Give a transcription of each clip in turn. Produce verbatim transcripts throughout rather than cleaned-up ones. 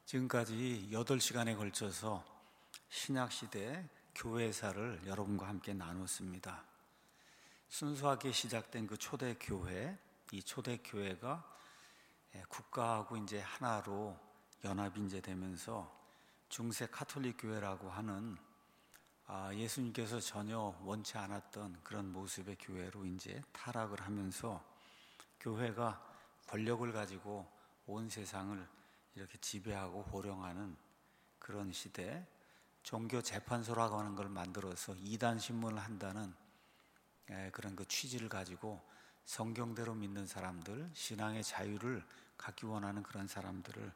지금까지 여덟 시간에 걸쳐서 신약시대 교회사를 여러분과 함께 나눴습니다. 순수하게 시작된 그 초대교회, 이 초대교회가 국가하고 이제 하나로 연합이 이제 되면서 중세 카톨릭 교회라고 하는 예수님께서 전혀 원치 않았던 그런 모습의 교회로 이제 타락을 하면서 교회가 권력을 가지고 온 세상을 이렇게 지배하고 호령하는 그런 시대, 종교 재판소라고 하는 걸 만들어서 이단 신문을 한다는 그런 그 취지를 가지고 성경대로 믿는 사람들, 신앙의 자유를 갖기 원하는 그런 사람들을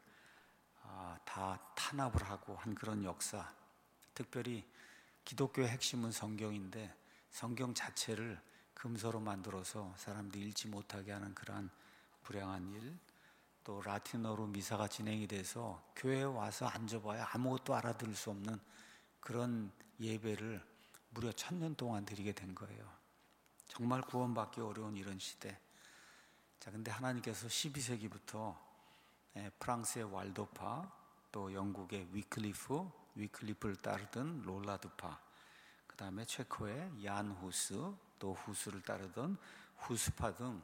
다 탄압을 하고 한 그런 역사. 특별히 기독교의 핵심은 성경인데 성경 자체를 금서로 만들어서 사람들이 읽지 못하게 하는 그러한 불행한 일, 또 라틴어로 미사가 진행이 돼서 교회에 와서 앉아봐야 아무것도 알아들을 수 없는 그런 예배를 무려 천년 동안 드리게 된 거예요. 정말 구원받기 어려운 이런 시대. 자, 근데 하나님께서 십이 세기부터 프랑스의 왈도파, 또 영국의 위클리프, 위클리프를 따르던 롤라드파, 그 다음에 체코의 얀 후스, 또 후스를 따르던 후스파 등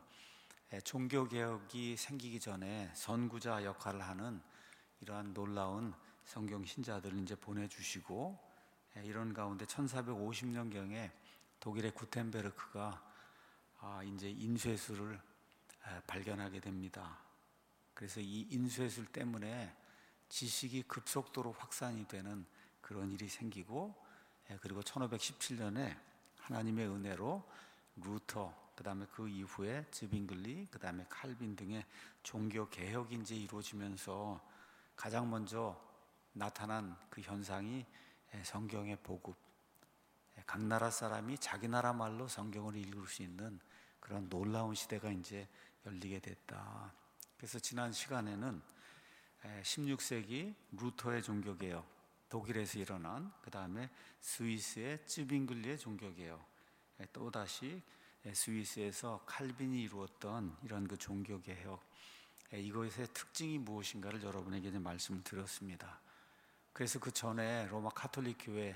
종교개혁이 생기기 전에 선구자 역할을 하는 이러한 놀라운 성경 신자들을 이제 보내주시고, 이런 가운데 천사백오십 년경에 독일의 구텐베르크가 이제 인쇄술을 발견하게 됩니다. 그래서 이 인쇄술 때문에 지식이 급속도로 확산이 되는 그런 일이 생기고, 그리고 천오백십칠 년에 하나님의 은혜로 루터, 그 다음에 그 이후에 즈빙글리, 그 다음에 칼빈 등의 종교 개혁이 이제 이루어지면서 가장 먼저 나타난 그 현상이 성경의 복음. 각 나라 사람이 자기 나라 말로 성경을 읽을 수 있는 그런 놀라운 시대가 이제 열리게 됐다. 그래서 지난 시간에는 십육 세기 루터의 종교개혁, 독일에서 일어난, 그 다음에 스위스의 쯔빙글리의 종교개혁, 또다시 스위스에서 칼빈이 이루었던 이런 그 종교개혁, 이것의 특징이 무엇인가를 여러분에게 이제 말씀을 드렸습니다. 그래서 그 전에 로마 카톨릭 교회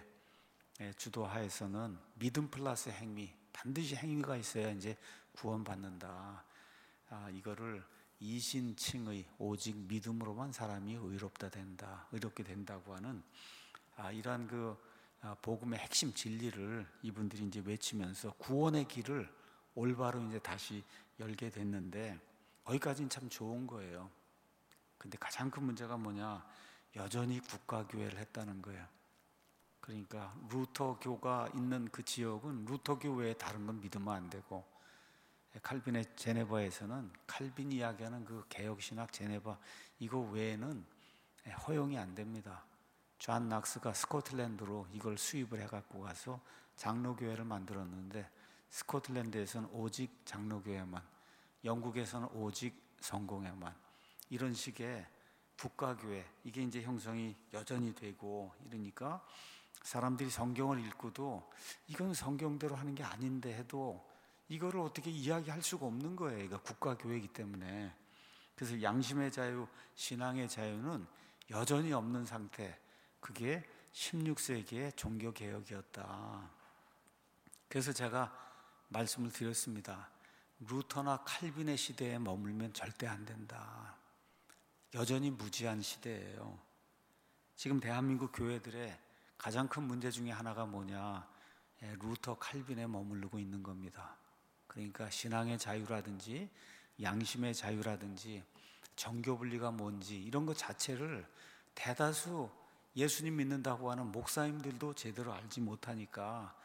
주도하에서는 믿음 플러스 행위, 반드시 행위가 있어야 이제 구원받는다. 아, 이거를 이신칭의 오직 믿음으로만 사람이 의롭다 된다, 의롭게 된다고 하는 아, 이러한 그 복음의 핵심 진리를 이분들이 이제 외치면서 구원의 길을 올바로 이제 다시 열게 됐는데, 거기까지는 참 좋은 거예요. 근데 가장 큰 문제가 뭐냐? 여전히 국가교회를 했다는 거예요. 그러니까 루터교가 있는 그 지역은 루터교 외에 다른 건 믿으면 안 되고, 칼빈의 제네바에서는 칼빈이 이야기하는 그 개혁신학 제네바, 이거 외에는 허용이 안 됩니다. 존 낙스가 스코틀랜드로 이걸 수입을 해갖고 가서 장로교회를 만들었는데, 스코틀랜드에서는 오직 장로교회만, 영국에서는 오직 성공회만, 이런 식의 국가교회, 이게 이제 형성이 여전히 되고 이러니까 사람들이 성경을 읽고도 이건 성경대로 하는 게 아닌데 해도 이거를 어떻게 이야기할 수가 없는 거예요. 이거 국가교회이기 때문에. 그래서 양심의 자유, 신앙의 자유는 여전히 없는 상태. 그게 십육 세기의 종교개혁이었다. 그래서 제가 말씀을 드렸습니다. 루터나 칼빈의 시대에 머물면 절대 안 된다. 여전히 무지한 시대예요. 지금 대한민국 교회들의 가장 큰 문제 중에 하나가 뭐냐? 루터, 칼빈에 머무르고 있는 겁니다. 그러니까 신앙의 자유라든지 양심의 자유라든지 정교분리가 뭔지 이런 것 자체를 대다수 예수님 믿는다고 하는 목사님들도 제대로 알지 못하니까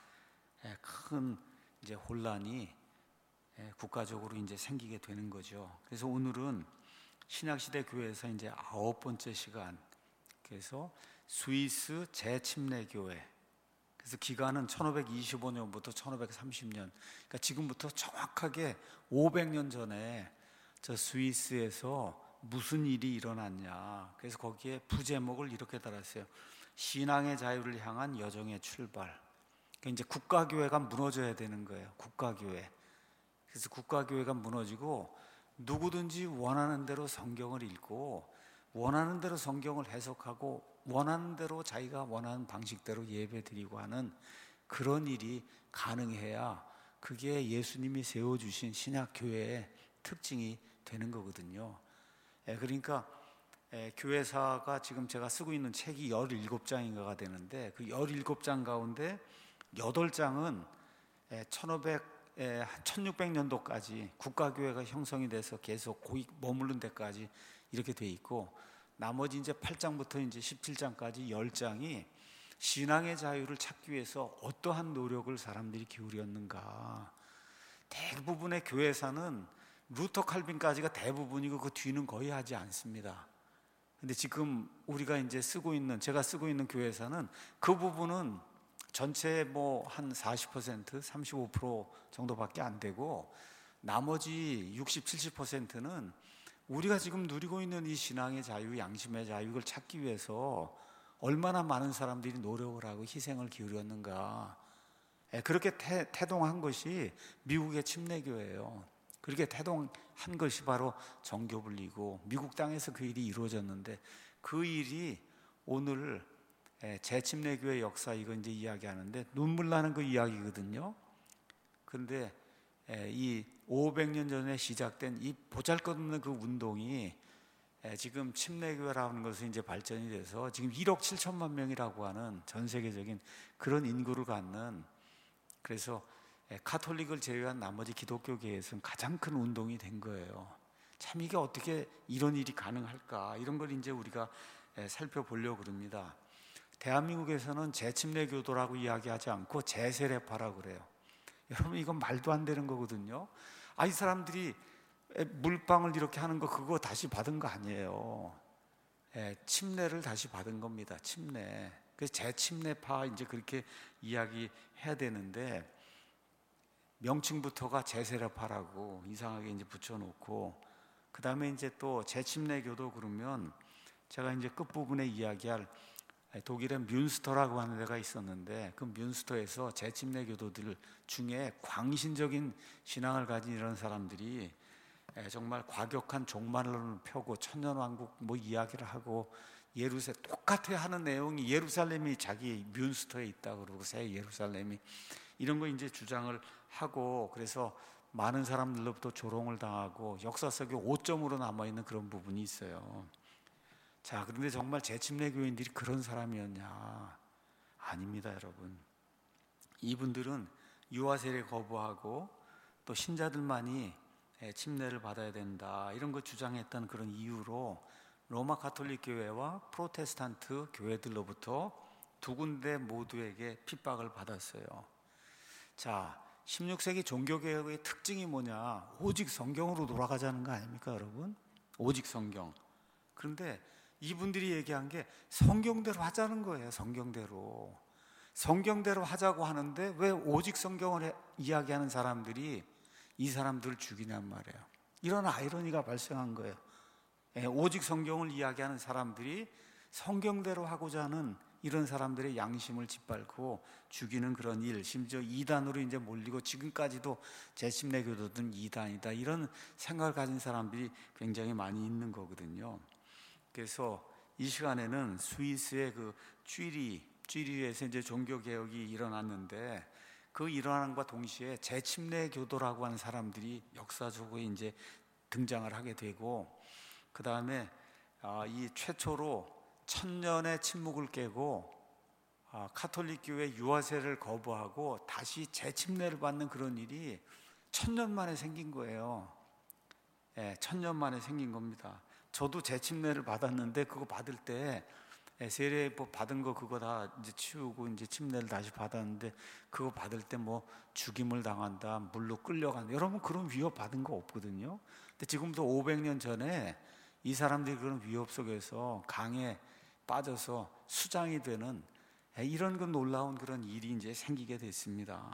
큰 이제 혼란이 국가적으로 이제 생기게 되는 거죠. 그래서 오늘은 신약시대 교회에서 이제 아홉 번째 시간, 그래서 스위스 재침례교회, 그래서 기간은 천오백이십오 년부터 천오백삼십 년, 그러니까 지금부터 정확하게 오백 년 전에 저 스위스에서 무슨 일이 일어났냐. 그래서 거기에 부제목을 이렇게 달았어요. 신앙의 자유를 향한 여정의 출발. 그러니까 이제 국가교회가 무너져야 되는 거예요. 국가교회. 그래서 국가교회가 무너지고 누구든지 원하는 대로 성경을 읽고 원하는 대로 성경을 해석하고 원하는 대로 자기가 원하는 방식대로 예배드리고 하는 그런 일이 가능해야 그게 예수님이 세워주신 신약교회의 특징이 되는 거거든요. 그러니까 교회사가 지금 제가 쓰고 있는 책이 열일곱 장인가가 되는데 그 열일곱 장 가운데 여덟 장은 천육백 년도까지 국가교회가 형성이 돼서 계속 거기 머무른 데까지 이렇게 돼 있고, 나머지 이제 팔 장부터 이제 십칠 장까지 십 장이 신앙의 자유를 찾기 위해서 어떠한 노력을 사람들이 기울였는가. 대부분의 교회사는 루터 칼빈까지가 대부분이고 그 뒤는 거의 하지 않습니다. 근데 지금 우리가 이제 쓰고 있는, 제가 쓰고 있는 교회사는 그 부분은 전체 뭐 한 사십 퍼센트, 삼십오 퍼센트 정도밖에 안 되고, 나머지 육십, 칠십 퍼센트는 우리가 지금 누리고 있는 이 신앙의 자유, 양심의 자유, 이걸 찾기 위해서 얼마나 많은 사람들이 노력을 하고 희생을 기울였는가. 그렇게 태, 태동한 것이 미국의 침례교회예요. 그렇게 태동한 것이 바로 정교분리고 미국 땅에서 그 일이 이루어졌는데, 그 일이 오늘 재침례교회 역사 이거 이제 이야기하는데 눈물 나는 그 이야기거든요. 그런데 이 오백 년 전에 시작된 이 보잘것없는 그 운동이 지금 침례교회라는 것은 이제 발전이 돼서 지금 일억 칠천만 명이라고 하는 전 세계적인 그런 인구를 갖는, 그래서 카톨릭을 제외한 나머지 기독교계에서는 가장 큰 운동이 된 거예요. 참 이게 어떻게 이런 일이 가능할까, 이런 걸 이제 우리가 살펴보려고 그럽니다. 대한민국에서는 재침례교도라고 이야기하지 않고 재세례파라고 그래요. 여러분 이건 말도 안 되는 거거든요. 아, 이 사람들이 물방울 이렇게 하는 거 그거 다시 받은 거 아니에요. 예, 침례를 다시 받은 겁니다. 침례. 그래서 재침례파 이제 그렇게 이야기해야 되는데, 명칭부터가 재세례파라고 이상하게 이제 붙여놓고, 그 다음에 이제 또 재침례교도 그러면 제가 이제 끝부분에 이야기할 독일의 뮌스터라고 하는 데가 있었는데, 그 뮌스터에서 재침례교도들 중에 광신적인 신앙을 가진 이런 사람들이 정말 과격한 종말론을 펴고 천년왕국 뭐 이야기를 하고, 예루살렘 똑같아 하는 내용이 예루살렘이 자기 뮌스터에 있다 그러고 새 예루살렘이 이런 거 이제 주장을 하고, 그래서 많은 사람들로부터 조롱을 당하고 역사 속에 오점으로 남아있는 그런 부분이 있어요. 자, 그런데 정말 재침례 교인들이 그런 사람이었냐? 아닙니다, 여러분. 이분들은 유아세례 거부하고 또 신자들만이 침례를 받아야 된다 이런 거 주장했던 그런 이유로 로마 가톨릭 교회와 프로테스탄트 교회들로부터 두 군데 모두에게 핍박을 받았어요. 자, 십육 세기 종교개혁의 특징이 뭐냐? 오직 성경으로 돌아가자는 거 아닙니까, 여러분? 오직 성경. 그런데 이분들이 얘기한 게 성경대로 하자는 거예요. 성경대로. 성경대로 하자고 하는데 왜 오직 성경을 해, 이야기하는 사람들이 이 사람들을 죽이냔 말이에요. 이런 아이러니가 발생한 거예요. 예, 오직 성경을 이야기하는 사람들이 성경대로 하고자 하는 이런 사람들의 양심을 짓밟고 죽이는 그런 일, 심지어 이단으로 이제 몰리고 지금까지도 재침례교도든 이단이다 이런 생각을 가진 사람들이 굉장히 많이 있는 거거든요. 그래서 이 시간에는 스위스의 그 쥐리, 쥐리에서 이제 종교개혁이 일어났는데, 그 일어남과 동시에 재침례교도라고 하는 사람들이 역사적으로 이제 등장을 하게 되고, 그 다음에 이 최초로 천년의 침묵을 깨고 카톨릭 교회 유아세례를 거부하고 다시 재침례를 받는 그런 일이 천년 만에 생긴 거예요. 예, 천년 만에 생긴 겁니다. 저도 재침례를 받았는데 그거 받을 때 세례 받은 거 그거 다 이제 치우고 이제 침례를 다시 받았는데, 그거 받을 때 뭐 죽임을 당한다, 물로 끌려간다, 여러분 그런 위협 받은 거 없거든요. 근데 지금도 오백 년 전에 이 사람들이 그런 위협 속에서 강에 빠져서 수장이 되는 이런 그 놀라운 그런 일이 이제 생기게 됐습니다.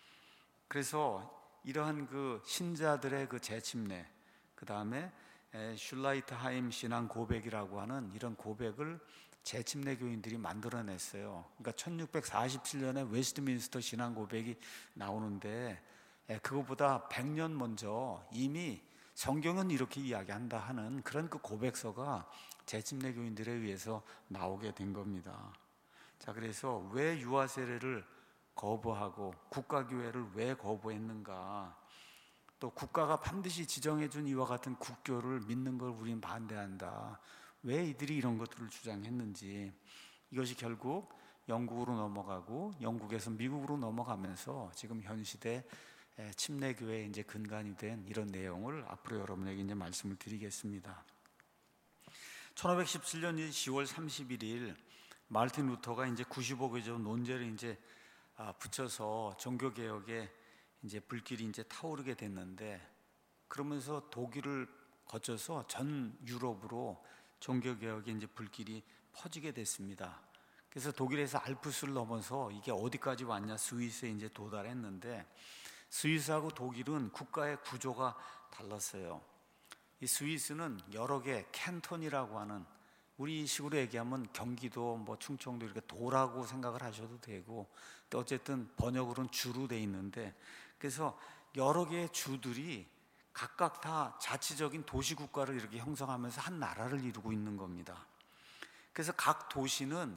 그래서 이러한 그 신자들의 그 재침례, 그 다음에 슐라이트하임 신앙 고백이라고 하는 이런 고백을 재침례 교인들이 만들어냈어요. 그러니까 천육백사십칠 년에 웨스트민스터 신앙 고백이 나오는데, 그것보다 백 년 먼저 이미 성경은 이렇게 이야기한다 하는 그런 그 고백서가 재침례 교인들에 의해서 나오게 된 겁니다. 자, 그래서 왜 유아 세례를 거부하고 국가교회를 왜 거부했는가? 또 국가가 반드시 지정해준 이와 같은 국교를 믿는 걸 우리는 반대한다. 왜 이들이 이런 것들을 주장했는지, 이것이 결국 영국으로 넘어가고 영국에서 미국으로 넘어가면서 지금 현 시대 침례교회의 이제 근간이 된 이런 내용을 앞으로 여러분에게 이제 말씀을 드리겠습니다. 천오백십칠 년 시월 삼십일일 마르틴 루터가 이제 구십오 개조 논제를 이제 붙여서 종교개혁에 이제 불길이 이제 타오르게 됐는데, 그러면서 독일을 거쳐서 전 유럽으로 종교개혁의 이제 불길이 퍼지게 됐습니다. 그래서 독일에서 알프스를 넘어서 이게 어디까지 왔냐, 스위스에 이제 도달했는데, 스위스하고 독일은 국가의 구조가 달랐어요. 이 스위스는 여러 개 캔톤이라고 하는, 우리 식으로 얘기하면 경기도, 뭐 충청도 이렇게 도라고 생각을 하셔도 되고, 또 어쨌든 번역으로는 주로 돼 있는데, 그래서 여러 개의 주들이 각각 다 자치적인 도시국가를 이렇게 형성하면서 한 나라를 이루고 있는 겁니다. 그래서 각 도시는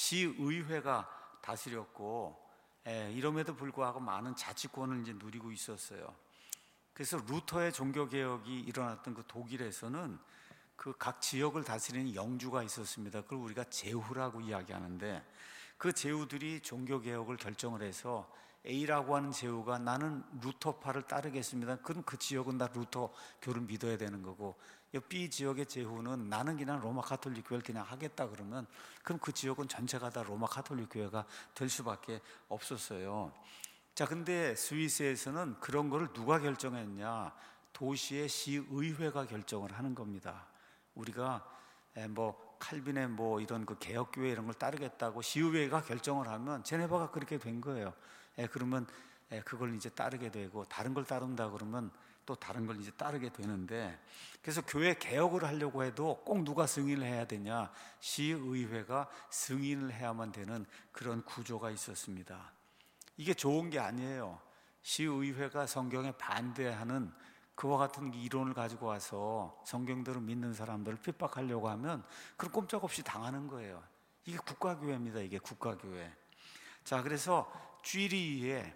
시의회가 다스렸고, 예, 이럼에도 불구하고 많은 자치권을 이제 누리고 있었어요. 그래서 루터의 종교개혁이 일어났던 그 독일에서는 그 각 지역을 다스리는 영주가 있었습니다. 그걸 우리가 제후라고 이야기하는데, 그 제후들이 종교개혁을 결정을 해서 A라고 하는 제후가 나는 루터파를 따르겠습니다. 그럼 그 지역은 다 루터교를 믿어야 되는 거고, B 지역의 제후는 나는 그냥 로마 가톨릭 교회를 그냥 하겠다 그러면, 그럼 그 지역은 전체가 다 로마 가톨릭 교회가 될 수밖에 없었어요. 자, 근데 스위스에서는 그런 거를 누가 결정했냐? 도시의 시의회가 결정을 하는 겁니다. 우리가 뭐 칼빈의 뭐 이런 그 개혁교회 이런 걸 따르겠다고 시의회가 결정을 하면, 제네바가 그렇게 된 거예요. 예, 그러면 예, 그걸 이제 따르게 되고, 다른 걸 따른다 그러면 또 다른 걸 이제 따르게 되는데, 그래서 교회 개혁을 하려고 해도 꼭 누가 승인을 해야 되냐? 시의회가 승인을 해야만 되는 그런 구조가 있었습니다. 이게 좋은 게 아니에요. 시의회가 성경에 반대하는 그와 같은 이론을 가지고 와서 성경대로 믿는 사람들을 핍박하려고 하면 그럼 꼼짝없이 당하는 거예요. 이게 국가교회입니다. 이게 국가교회. 자, 그래서 쥐리히에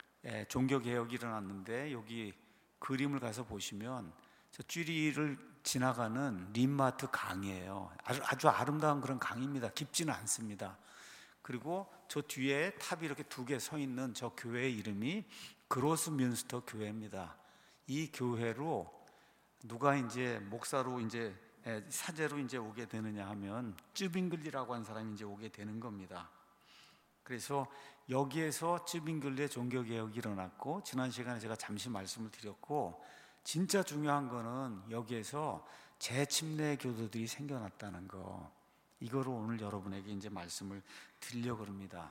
종교개혁이 일어났는데, 여기 그림을 가서 보시면 저 쥐리히를 지나가는 린마트 강이에요. 아주, 아주 아름다운 그런 강입니다. 깊지는 않습니다. 그리고 저 뒤에 탑이 이렇게 두 개 서 있는 저 교회의 이름이 그로스뮌스터 교회입니다. 이 교회로 누가 이제 목사로 이제 사제로 이제 오게 되느냐 하면 쯔빙글리라고 하는 사람이 이제 오게 되는 겁니다. 그래서 여기에서 쯔빙글리의 종교개혁이 일어났고, 지난 시간에 제가 잠시 말씀을 드렸고, 진짜 중요한 거는 여기에서 재침례 교도들이 생겨났다는 거, 이거를 오늘 여러분에게 이제 말씀을 드리려고 합니다.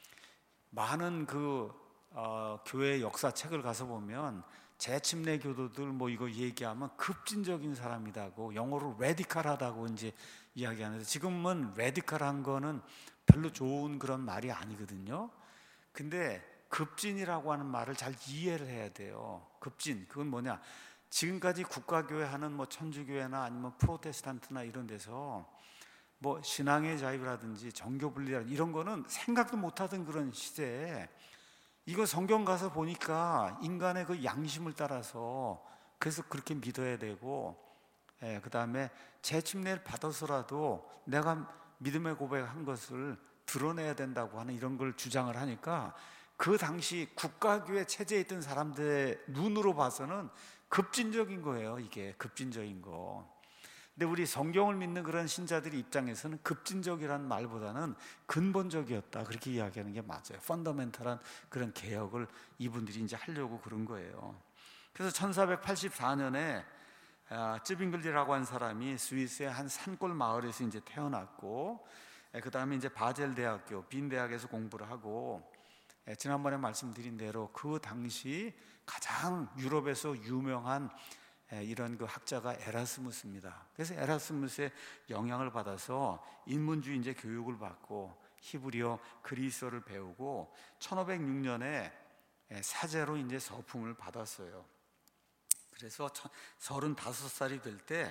많은 그 어, 교회 역사책을 가서 보면 재침례 교도들 뭐 이거 얘기하면 급진적인 사람이다고, 영어로 레디컬하다고 이제 이야기하는데, 지금은 레디컬한 거는 별로 좋은 그런 말이 아니거든요. 근데 급진이라고 하는 말을 잘 이해를 해야 돼요. 급진, 그건 뭐냐? 지금까지 국가교회 하는 뭐 천주교회나 아니면 프로테스탄트나 이런 데서 뭐 신앙의 자유라든지 정교 분리라든지 이런 거는 생각도 못하던 그런 시대에, 이거 성경 가서 보니까 인간의 그 양심을 따라서 그래서 그렇게 믿어야 되고, 예, 그 다음에 재침례를 받아서라도 내가 믿음의 고백한 것을 드러내야 된다고 하는 이런 걸 주장을 하니까, 그 당시 국가교회 체제에 있던 사람들의 눈으로 봐서는 급진적인 거예요. 이게 급진적인 거. 근데 우리 성경을 믿는 그런 신자들의 입장에서는 급진적이라는 말보다는 근본적이었다, 그렇게 이야기하는 게 맞아요. 펀더멘탈한 그런 개혁을 이분들이 이제 하려고 그런 거예요. 그래서 천사백팔십사 년에 쯔빙글리라고 한 사람이 스위스의 한 산골 마을에서 이제 태어났고, 그 다음에 이제 바젤 대학교, 빈 대학에서 공부를 하고, 지난번에 말씀드린 대로 그 당시 가장 유럽에서 유명한 이런 그 학자가 에라스무스입니다. 그래서 에라스무스의 영향을 받아서 인문주의 이제 교육을 받고 히브리어, 그리스어를 배우고 천오백육 년에 사제로 이제 서풍을 받았어요. 그래서 서른다섯 살이 될 때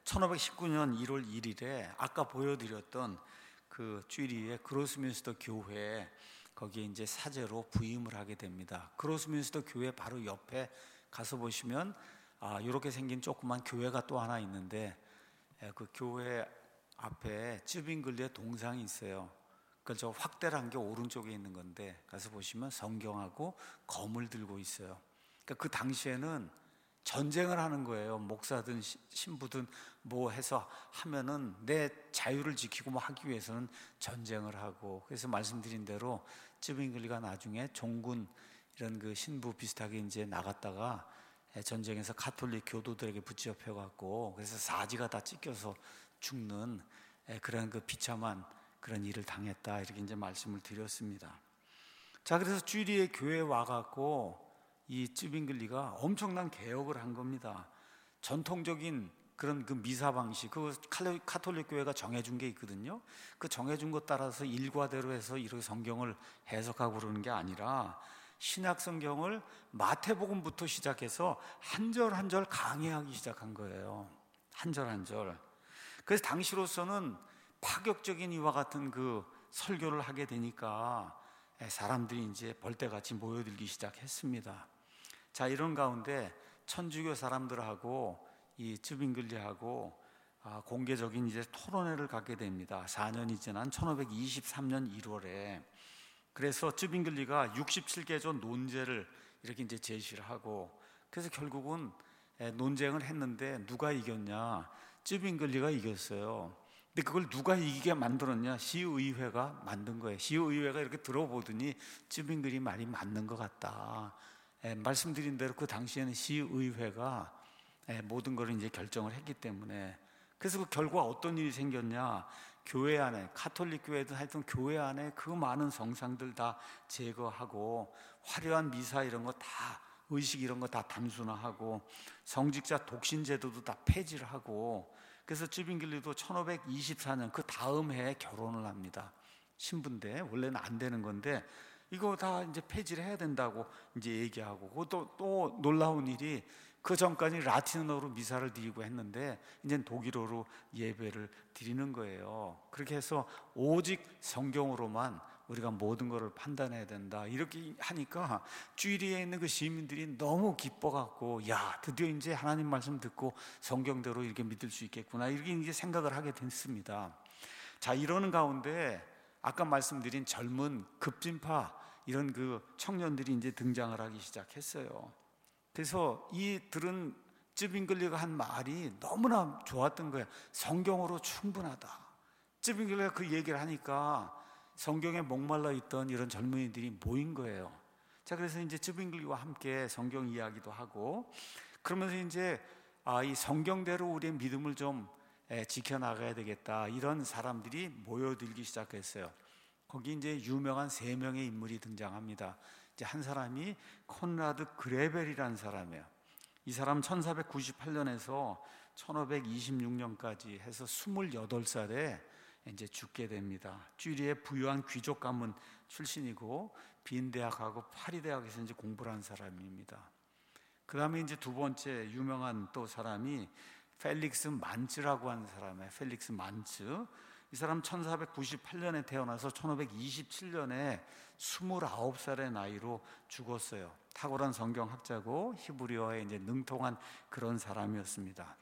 천오백십구 년 일월 일일에 아까 보여드렸던 그 쥐리의 그로스민스터 교회, 거기에 이제 사제로 부임을 하게 됩니다. 그로스민스터 교회 바로 옆에 가서 보시면 아, 이렇게 생긴 조그만 교회가 또 하나 있는데, 그 교회 앞에 쯔빙글리의 동상이 있어요. 그 저 확대를 한 게 오른쪽에 있는 건데, 가서 보시면 성경하고 검을 들고 있어요. 그러니까 그 당시에는 전쟁을 하는 거예요. 목사든 신부든 뭐 해서 하면은 내 자유를 지키고 뭐 하기 위해서는 전쟁을 하고, 그래서 말씀드린 대로 쯔빙글리가 나중에 종군 이런 그 신부 비슷하게 이제 나갔다가 전쟁에서 가톨릭 교도들에게 붙잡혀 갖고, 그래서 사지가 다 찢겨서 죽는 그런 그 비참한 그런 일을 당했다, 이렇게 이제 말씀을 드렸습니다. 자, 그래서 쥐리의 교회에 와 갖고 이 쯔빙글리가 엄청난 개혁을 한 겁니다. 전통적인 그런 그 미사 방식, 그 카톨릭 교회가 정해준 게 있거든요. 그 정해준 것 따라서 일과대로 해서 이렇게 성경을 해석하고 그러는 게 아니라 신약 성경을 마태복음부터 시작해서 한 절 한 절 강해하기 시작한 거예요. 한 절 한 절. 그래서 당시로서는 파격적인 이와 같은 그 설교를 하게 되니까 사람들이 이제 벌떼같이 모여들기 시작했습니다. 자, 이런 가운데 천주교 사람들하고 이 쯔빙글리하고 공개적인 이제 토론회를 갖게 됩니다. 사 년이 지난 천오백이십삼 년 일월에. 그래서 쯔빙글리가 육십칠 개조 논제를 이렇게 이제 제시를 하고, 그래서 결국은 논쟁을 했는데 누가 이겼냐? 쯔빙글리가 이겼어요. 근데 그걸 누가 이기게 만들었냐? 시의회가 만든 거예요. 시의회가 이렇게 들어보더니 쯔빙글리 말이 맞는 것 같다. 예, 말씀드린 대로 그 당시에는 시의회가 예, 모든 걸 이제 결정을 했기 때문에. 그래서 그 결과 어떤 일이 생겼냐? 교회 안에, 카톨릭 교회든 하여튼 교회 안에 그 많은 성상들 다 제거하고, 화려한 미사 이런 거 다, 의식 이런 거 다 단순화하고, 성직자 독신 제도도 다 폐지를 하고, 그래서 쯔빙글리도 천오백이십사 년 그 다음 해에 결혼을 합니다. 신부인데 원래는 안 되는 건데 이거 다 이제 폐지를 해야 된다고 이제 얘기하고, 그것도 또 놀라운 일이, 그 전까지 라틴어로 미사를 드리고 했는데 이제 독일어로 예배를 드리는 거예요. 그렇게 해서 오직 성경으로만 우리가 모든 것을 판단해야 된다, 이렇게 하니까 쥐리에 있는 그 시민들이 너무 기뻐갖고, 야, 드디어 이제 하나님 말씀 듣고 성경대로 이렇게 믿을 수 있겠구나, 이렇게 이제 생각을 하게 됐습니다. 자, 이러는 가운데 아까 말씀드린 젊은 급진파 이런 그 청년들이 이제 등장을 하기 시작했어요. 그래서 이 들은 쯔빙글리가 한 말이 너무나 좋았던 거예요. 성경으로 충분하다. 쯔빙글리가 그 얘기를 하니까 성경에 목말라 있던 이런 젊은이들이 모인 거예요. 자, 그래서 이제 쯔빙글리와 함께 성경 이야기도 하고, 그러면서 이제 아, 이 성경대로 우리의 믿음을 좀 지켜나가야 되겠다, 이런 사람들이 모여들기 시작했어요. 거기 이제 유명한 세 명의 인물이 등장합니다. 이제 한 사람이 콘라드 그레벨이라는 사람이에요. 이 사람 천사백구십팔 년에서 천오백이십육 년까지 해서 스물여덟 살에 이제 죽게 됩니다. 쥐리의 부유한 귀족 가문 출신이고 빈 대학하고 파리 대학에서 이제 공부를 한 사람입니다. 그 다음에 이제 두 번째 유명한 또 사람이 펠릭스 만츠라고 하는 사람이에요. 펠릭스 만츠. 이 사람 천사백구십팔 년에 태어나서 천오백이십칠 년에 스물아홉 살의 나이로 죽었어요. 탁월한 성경학자고 히브리어에 이제 능통한 그런 사람이었습니다.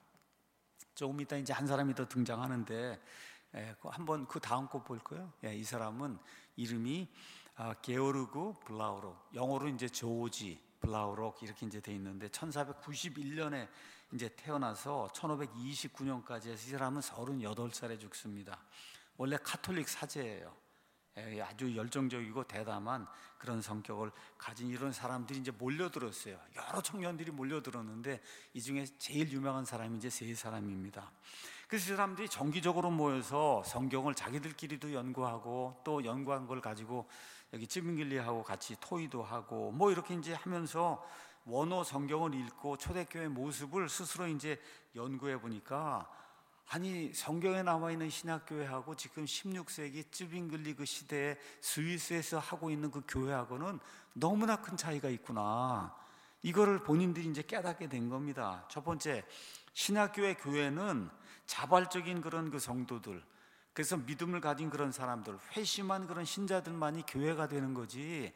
조금 이따 이제 한 사람이 더 등장하는데, 예, 한번 그 다음 거 볼 거예요. 예, 이 사람은 이름이 아, 게오르그 블라우록, 영어로 이제 조지 블라우록 이렇게 이제 돼 있는데 천사백구십일 년에 이제 태어나서 천오백이십구 년까지 해서 이 사람은 서른여덟 살에 죽습니다. 원래 카톨릭 사제예요. 예, 아주 열정적이고 대담한 그런 성격을 가진 이런 사람들이 이제 몰려들었어요. 여러 청년들이 몰려들었는데 이 중에 제일 유명한 사람이 이제 세 사람입니다. 그래서 이 사람들이 정기적으로 모여서 성경을 자기들끼리도 연구하고, 또 연구한 걸 가지고 여기 쯔빙글리하고 같이 토의도 하고 뭐 이렇게 이제 하면서 원어 성경을 읽고 초대교회 모습을 스스로 이제 연구해 보니까, 아니 성경에 나와 있는 신약교회하고 지금 십육 세기 쯔빙글리 그 시대에 스위스에서 하고 있는 그 교회하고는 너무나 큰 차이가 있구나, 이거를 본인들이 이제 깨닫게 된 겁니다. 첫 번째, 신약교회 교회는 자발적인 그런 그 성도들, 그래서 믿음을 가진 그런 사람들, 회심한 그런 신자들만이 교회가 되는 거지,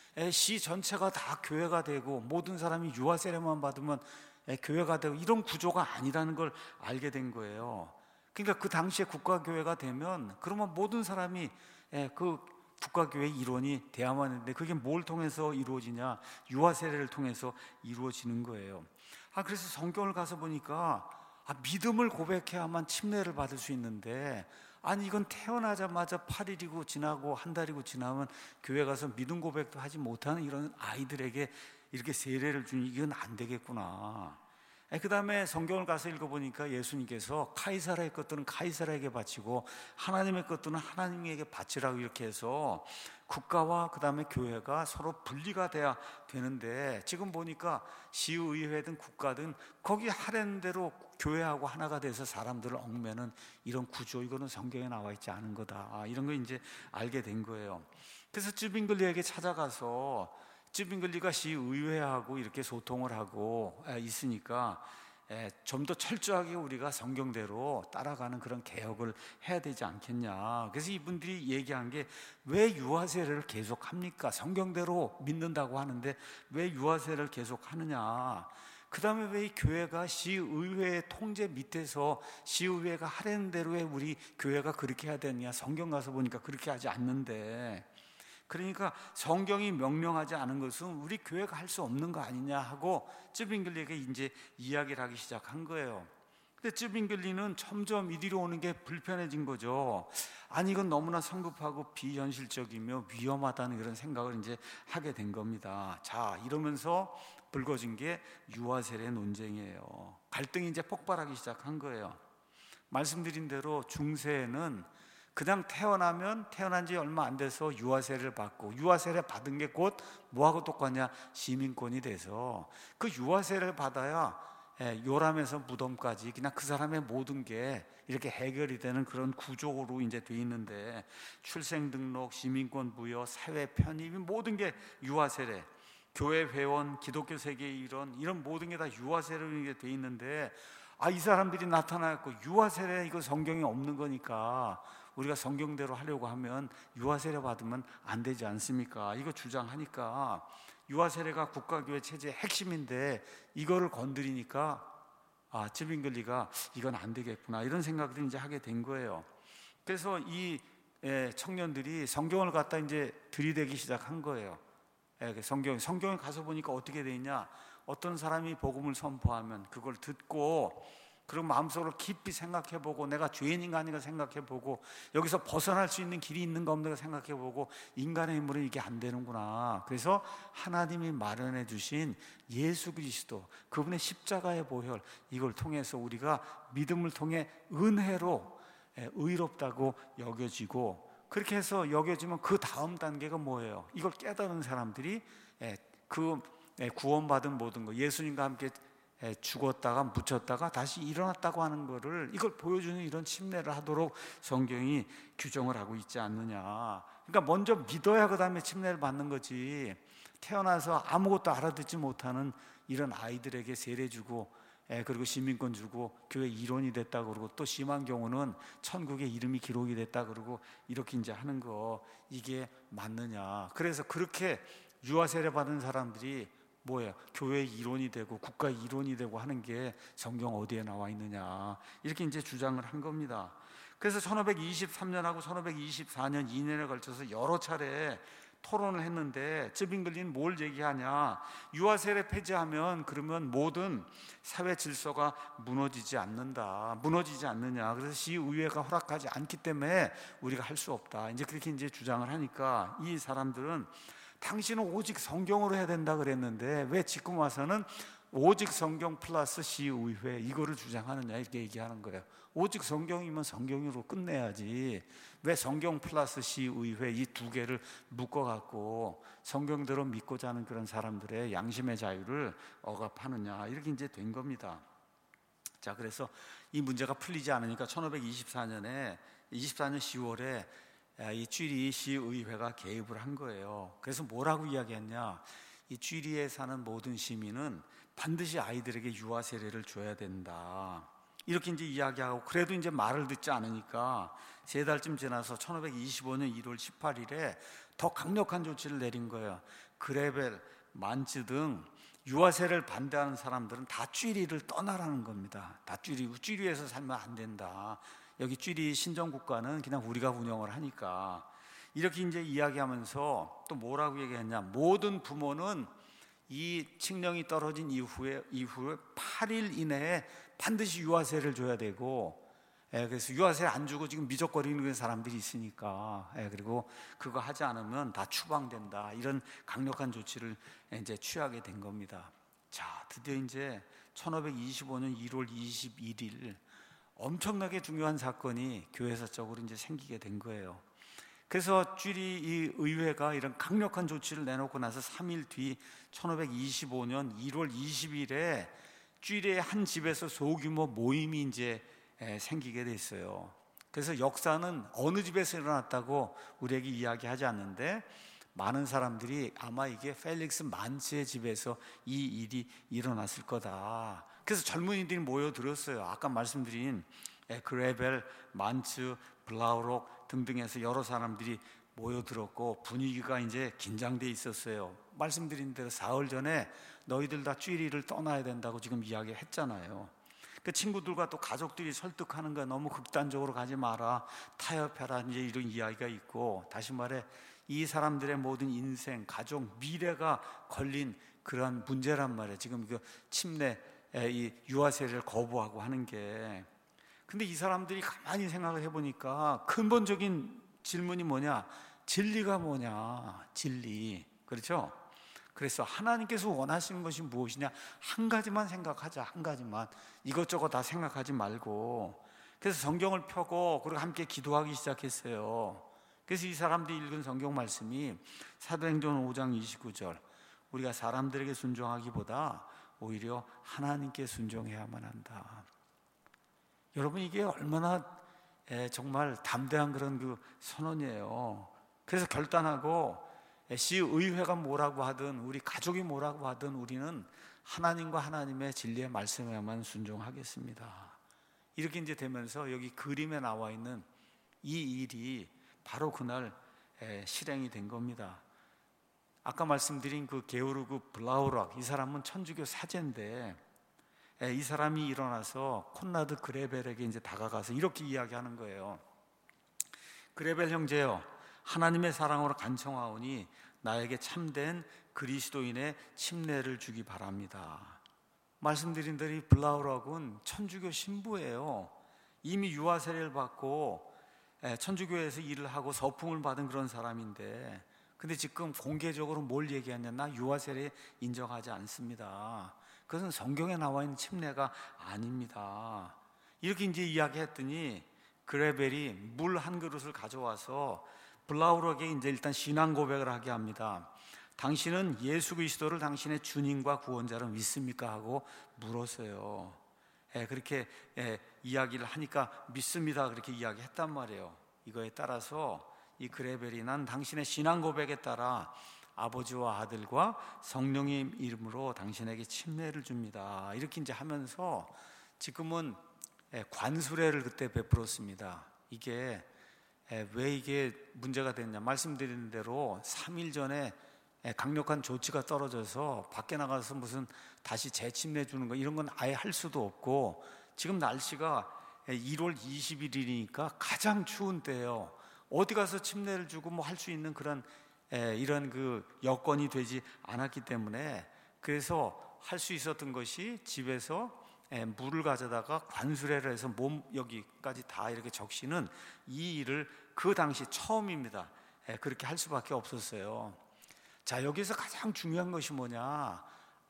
시 전체가 다 교회가 되고 모든 사람이 유아 세례만 받으면 교회가 되고 이런 구조가 아니라는 걸 알게 된 거예요. 그러니까 그 당시에 국가교회가 되면 그러면 모든 사람이 그 국가교회의 일원이 돼야만 하는데, 그게 뭘 통해서 이루어지냐? 유아 세례를 통해서 이루어지는 거예요. 아, 그래서 성경을 가서 보니까 아, 믿음을 고백해야만 침례를 받을 수 있는데, 아니 이건 태어나자마자 팔 일이고 지나고 한 달이고 지나면 교회 가서 믿음 고백도 하지 못하는 이런 아이들에게 이렇게 세례를 주니 이건 안 되겠구나. 그 다음에 성경을 가서 읽어보니까 예수님께서 카이사라의 것들은 카이사라에게 바치고 하나님의 것들은 하나님에게 바치라고 이렇게 해서 국가와 그 다음에 교회가 서로 분리가 돼야 되는데, 지금 보니까 시의회든 국가든 거기 하라는 대로 교회하고 하나가 돼서 사람들을 얽매는 이런 구조, 이거는 성경에 나와 있지 않은 거다, 이런 거 이제 알게 된 거예요. 그래서 쯔빙글리에게 찾아가서, 쯔빙글리가 시의회하고 이렇게 소통을 하고 있으니까 좀 더 철저하게 우리가 성경대로 따라가는 그런 개혁을 해야 되지 않겠냐. 그래서 이분들이 얘기한 게, 왜 유아세례를 계속합니까? 성경대로 믿는다고 하는데 왜 유아세례를 계속하느냐. 그 다음에 왜 이 교회가 시의회의 통제 밑에서 시의회가 하라는 대로의 우리 교회가 그렇게 해야 되느냐. 성경 가서 보니까 그렇게 하지 않는데, 그러니까 성경이 명령하지 않은 것은 우리 교회가 할 수 없는 거 아니냐 하고 쯔빙글리에게 이제 이야기를 하기 시작한 거예요. 근데 쯔빙글리는 점점 이리로 오는 게 불편해진 거죠. 아니 이건 너무나 성급하고 비현실적이며 위험하다는 그런 생각을 이제 하게 된 겁니다. 자, 이러면서 불거진 게 유아세례 논쟁이에요. 갈등이 이제 폭발하기 시작한 거예요. 말씀드린 대로 중세에는 그냥 태어나면 태어난 지 얼마 안 돼서 유아세례를 받고, 유아세례 받은 게 곧 뭐하고 똑같냐? 시민권이 돼서 그 유아세례를 받아야 요람에서 무덤까지 그냥 그 사람의 모든 게 이렇게 해결이 되는 그런 구조로 이제 돼 있는데, 출생등록, 시민권 부여, 사회 편입, 모든 게 유아세례, 교회 회원, 기독교 세계 이런 이런 모든 게 다 유아세례로 돼 있는데, 아, 이 사람들이 나타나고 유아세례 이거 성경에 없는 거니까 우리가 성경대로 하려고 하면 유아세례 받으면 안 되지 않습니까? 이거 주장하니까 유아세례가 국가교회 체제의 핵심인데 이거를 건드리니까 아, 쯔빙글리가 이건 안 되겠구나, 이런 생각을 이제 하게 된 거예요. 그래서 이 청년들이 성경을 갖다 이제 들이대기 시작한 거예요. 성경, 성경에 가서 보니까 어떻게 돼 있냐? 어떤 사람이 복음을 선포하면 그걸 듣고, 그리고 마음속으로 깊이 생각해보고, 내가 죄인인가 아닌가 생각해보고, 여기서 벗어날 수 있는 길이 있는가 없는가 생각해보고, 인간의 힘으로는 이게 안 되는구나. 그래서 하나님이 마련해 주신 예수 그리스도, 그분의 십자가의 보혈, 이걸 통해서 우리가 믿음을 통해 은혜로 의롭다고 여겨지고, 그렇게 해서 여겨지면 그 다음 단계가 뭐예요? 이걸 깨달은 사람들이 그 구원받은 모든 거, 예수님과 함께 죽었다가 묻혔다가 다시 일어났다고 하는 거를, 이걸 보여주는 이런 침례를 하도록 성경이 규정을 하고 있지 않느냐. 그러니까 먼저 믿어야 그 다음에 침례를 받는 거지, 태어나서 아무것도 알아듣지 못하는 이런 아이들에게 세례 주고 그리고 시민권 주고 교회 일원이 됐다 그러고, 또 심한 경우는 천국에 이름이 기록이 됐다 그러고 이렇게 이제 하는 거, 이게 맞느냐. 그래서 그렇게 유아세례 받은 사람들이 뭐예요? 교회 일원이 되고 국가 일원이 되고 하는 게 성경 어디에 나와 있느냐, 이렇게 이제 주장을 한 겁니다. 그래서 천오백이십삼 년하고 천오백이십사 년 이 년에 걸쳐서 여러 차례 토론을 했는데, 쯔빙글리는 뭘 얘기하냐? 유아세례 폐지하면 그러면 모든 사회 질서가 무너지지 않는다, 무너지지 않느냐. 그래서 시의회가 허락하지 않기 때문에 우리가 할 수 없다, 이제 그렇게 이제 주장을 하니까 이 사람들은, 당신은 오직 성경으로 해야 된다 그랬는데 왜 지금 와서는 오직 성경 플러스 시의회 이거를 주장하느냐, 이렇게 얘기하는 거예요. 오직 성경이면 성경으로 끝내야지, 왜 성경 플러스 시의회 이 두 개를 묶어갖고 성경대로 믿고자 하는 그런 사람들의 양심의 자유를 억압하느냐, 이렇게 이제 된 겁니다. 자, 그래서 이 문제가 풀리지 않으니까 천오백이십사 년에 이십사 년 시월에 이 쥐리 시의회가 개입을 한 거예요. 그래서 뭐라고 이야기했냐? 이 쥐리에 사는 모든 시민은 반드시 아이들에게 유아 세례를 줘야 된다. 이렇게 이제 이야기하고, 그래도 이제 말을 듣지 않으니까 세 달쯤 지나서 천오백이십오 년 일월 십팔일에 더 강력한 조치를 내린 거예요. 그레벨, 만츠 등 유아세를 반대하는 사람들은 다 쥐리를 떠나라는 겁니다. 다 쥐리, 쥐리에서 살면 안 된다. 여기 쥐리 신정국가는 그냥 우리가 운영을 하니까. 이렇게 이제 이야기하면서 또 뭐라고 얘기했냐, 모든 부모는 이 칙령이 떨어진 이후에 이후에 팔 일 이내에 반드시 유아세를 줘야 되고, 예, 그래서 유아세 안 주고 지금 미적거리는 사람들이 있으니까, 예, 그리고 그거 하지 않으면 다 추방된다, 이런 강력한 조치를 이제 취하게 된 겁니다. 자, 드디어 이제 천오백이십오 년 일월 이십일일 엄청나게 중요한 사건이 교회사적으로 이제 생기게 된 거예요. 그래서 쥐리 이 의회가 이런 강력한 조치를 내놓고 나서 삼 일 뒤 천오백이십오 년 일월 이십일에 쥐리의 한 집에서 소규모 모임이 이제 생기게 됐어요. 그래서 역사는 어느 집에서 일어났다고 우리에게 이야기하지 않는데, 많은 사람들이 아마 이게 펠릭스 만츠의 집에서 이 일이 일어났을 거다. 그래서 젊은이들이 모여들었어요. 아까 말씀드린 그레벨, 만츠, 블라우록 등등해서 여러 사람들이 모여들었고, 분위기가 이제 긴장돼 있었어요. 말씀드린 대로 사흘 전에 너희들 다 쥐리를 떠나야 된다고 지금 이야기했잖아요. 그 친구들과 또 가족들이 설득하는 거야. 너무 극단적으로 가지 마라, 타협해라, 이제 이런 이야기가 있고, 다시 말해 이 사람들의 모든 인생, 가족, 미래가 걸린 그런 문제란 말이에요. 지금 그 침례, 이 유아세를 거부하고 하는 게. 근데 이 사람들이 가만히 생각을 해보니까 근본적인 질문이 뭐냐? 진리가 뭐냐? 진리. 그렇죠? 그래서 하나님께서 원하시는 것이 무엇이냐? 한 가지만 생각하자. 한 가지만. 이것저것 다 생각하지 말고. 그래서 성경을 펴고 그리고 함께 기도하기 시작했어요. 그래서 이 사람들이 읽은 성경 말씀이 사도행전 오 장 이십구 절, 우리가 사람들에게 순종하기보다 오히려 하나님께 순종해야만 한다. 여러분, 이게 얼마나 정말 담대한 그런 그 선언이에요. 그래서 결단하고 시의회가 뭐라고 하든 우리 가족이 뭐라고 하든 우리는 하나님과 하나님의 진리의 말씀에만 순종하겠습니다. 이렇게 이제 되면서 여기 그림에 나와 있는 이 일이 바로 그날 실행이 된 겁니다. 아까 말씀드린 그 게오르그 블라우락, 이 사람은 천주교 사제인데, 이 사람이 일어나서 콘라드 그레벨에게 이제 다가가서 이렇게 이야기하는 거예요. 그레벨 형제여, 하나님의 사랑으로 간청하오니 나에게 참된 그리스도인의 침례를 주기 바랍니다. 말씀드린 대로 이 블라우락은 천주교 신부예요. 이미 유아 세례를 받고 천주교에서 일을 하고 서풍을 받은 그런 사람인데, 근데 지금 공개적으로 뭘 얘기하냐? 나 유아 세례 인정하지 않습니다. 그것은 성경에 나와 있는 침례가 아닙니다. 이렇게 이제 이야기했더니 그레벨이 물 한 그릇을 가져와서 블라우락에게 이제 일단 신앙 고백을 하게 합니다. 당신은 예수 그리스도를 당신의 주님과 구원자로 믿습니까? 하고 물었어요. 예, 그렇게 예, 이야기를 하니까 믿습니다, 그렇게 이야기했단 말이에요. 이거에 따라서 이 그레벨이 난 당신의 신앙 고백에 따라 아버지와 아들과 성령의 이름으로 당신에게 침례를 줍니다. 이렇게 이제 하면서 지금은 관수례를 그때 베풀었습니다. 이게 왜 이게 문제가 됐냐? 말씀드린 대로 삼 일 전에 강력한 조치가 떨어져서 밖에 나가서 무슨 다시 재침례 주는 거 이런 건 아예 할 수도 없고, 지금 날씨가 일월 이십일이니까 가장 추운 때예요. 어디 가서 침례를 주고 뭐 할 수 있는 그런 에, 이런 그 여건이 되지 않았기 때문에, 그래서 할 수 있었던 것이 집에서 에, 물을 가져다가 관수례를 해서 몸 여기까지 다 이렇게 적시는 이 일을 그 당시 처음입니다. 에, 그렇게 할 수밖에 없었어요. 자, 여기서 가장 중요한 것이 뭐냐?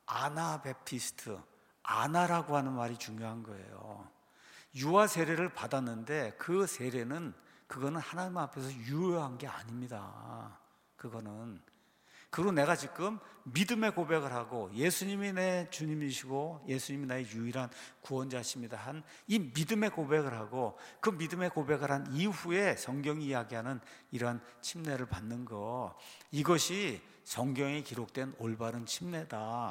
아나베프티스트, 아나라고 하는 말이 중요한 거예요. 유아 세례를 받았는데 그 세례는 그거는 하나님 앞에서 유효한 게 아닙니다. 그거는. 그리고 내가 지금 믿음의 고백을 하고 예수님이 내 주님이시고 예수님이 나의 유일한 구원자십니다 한 이 믿음의 고백을 하고, 그 믿음의 고백을 한 이후에 성경이 이야기하는 이러한 침례를 받는 거, 이것이 성경에 기록된 올바른 침례다.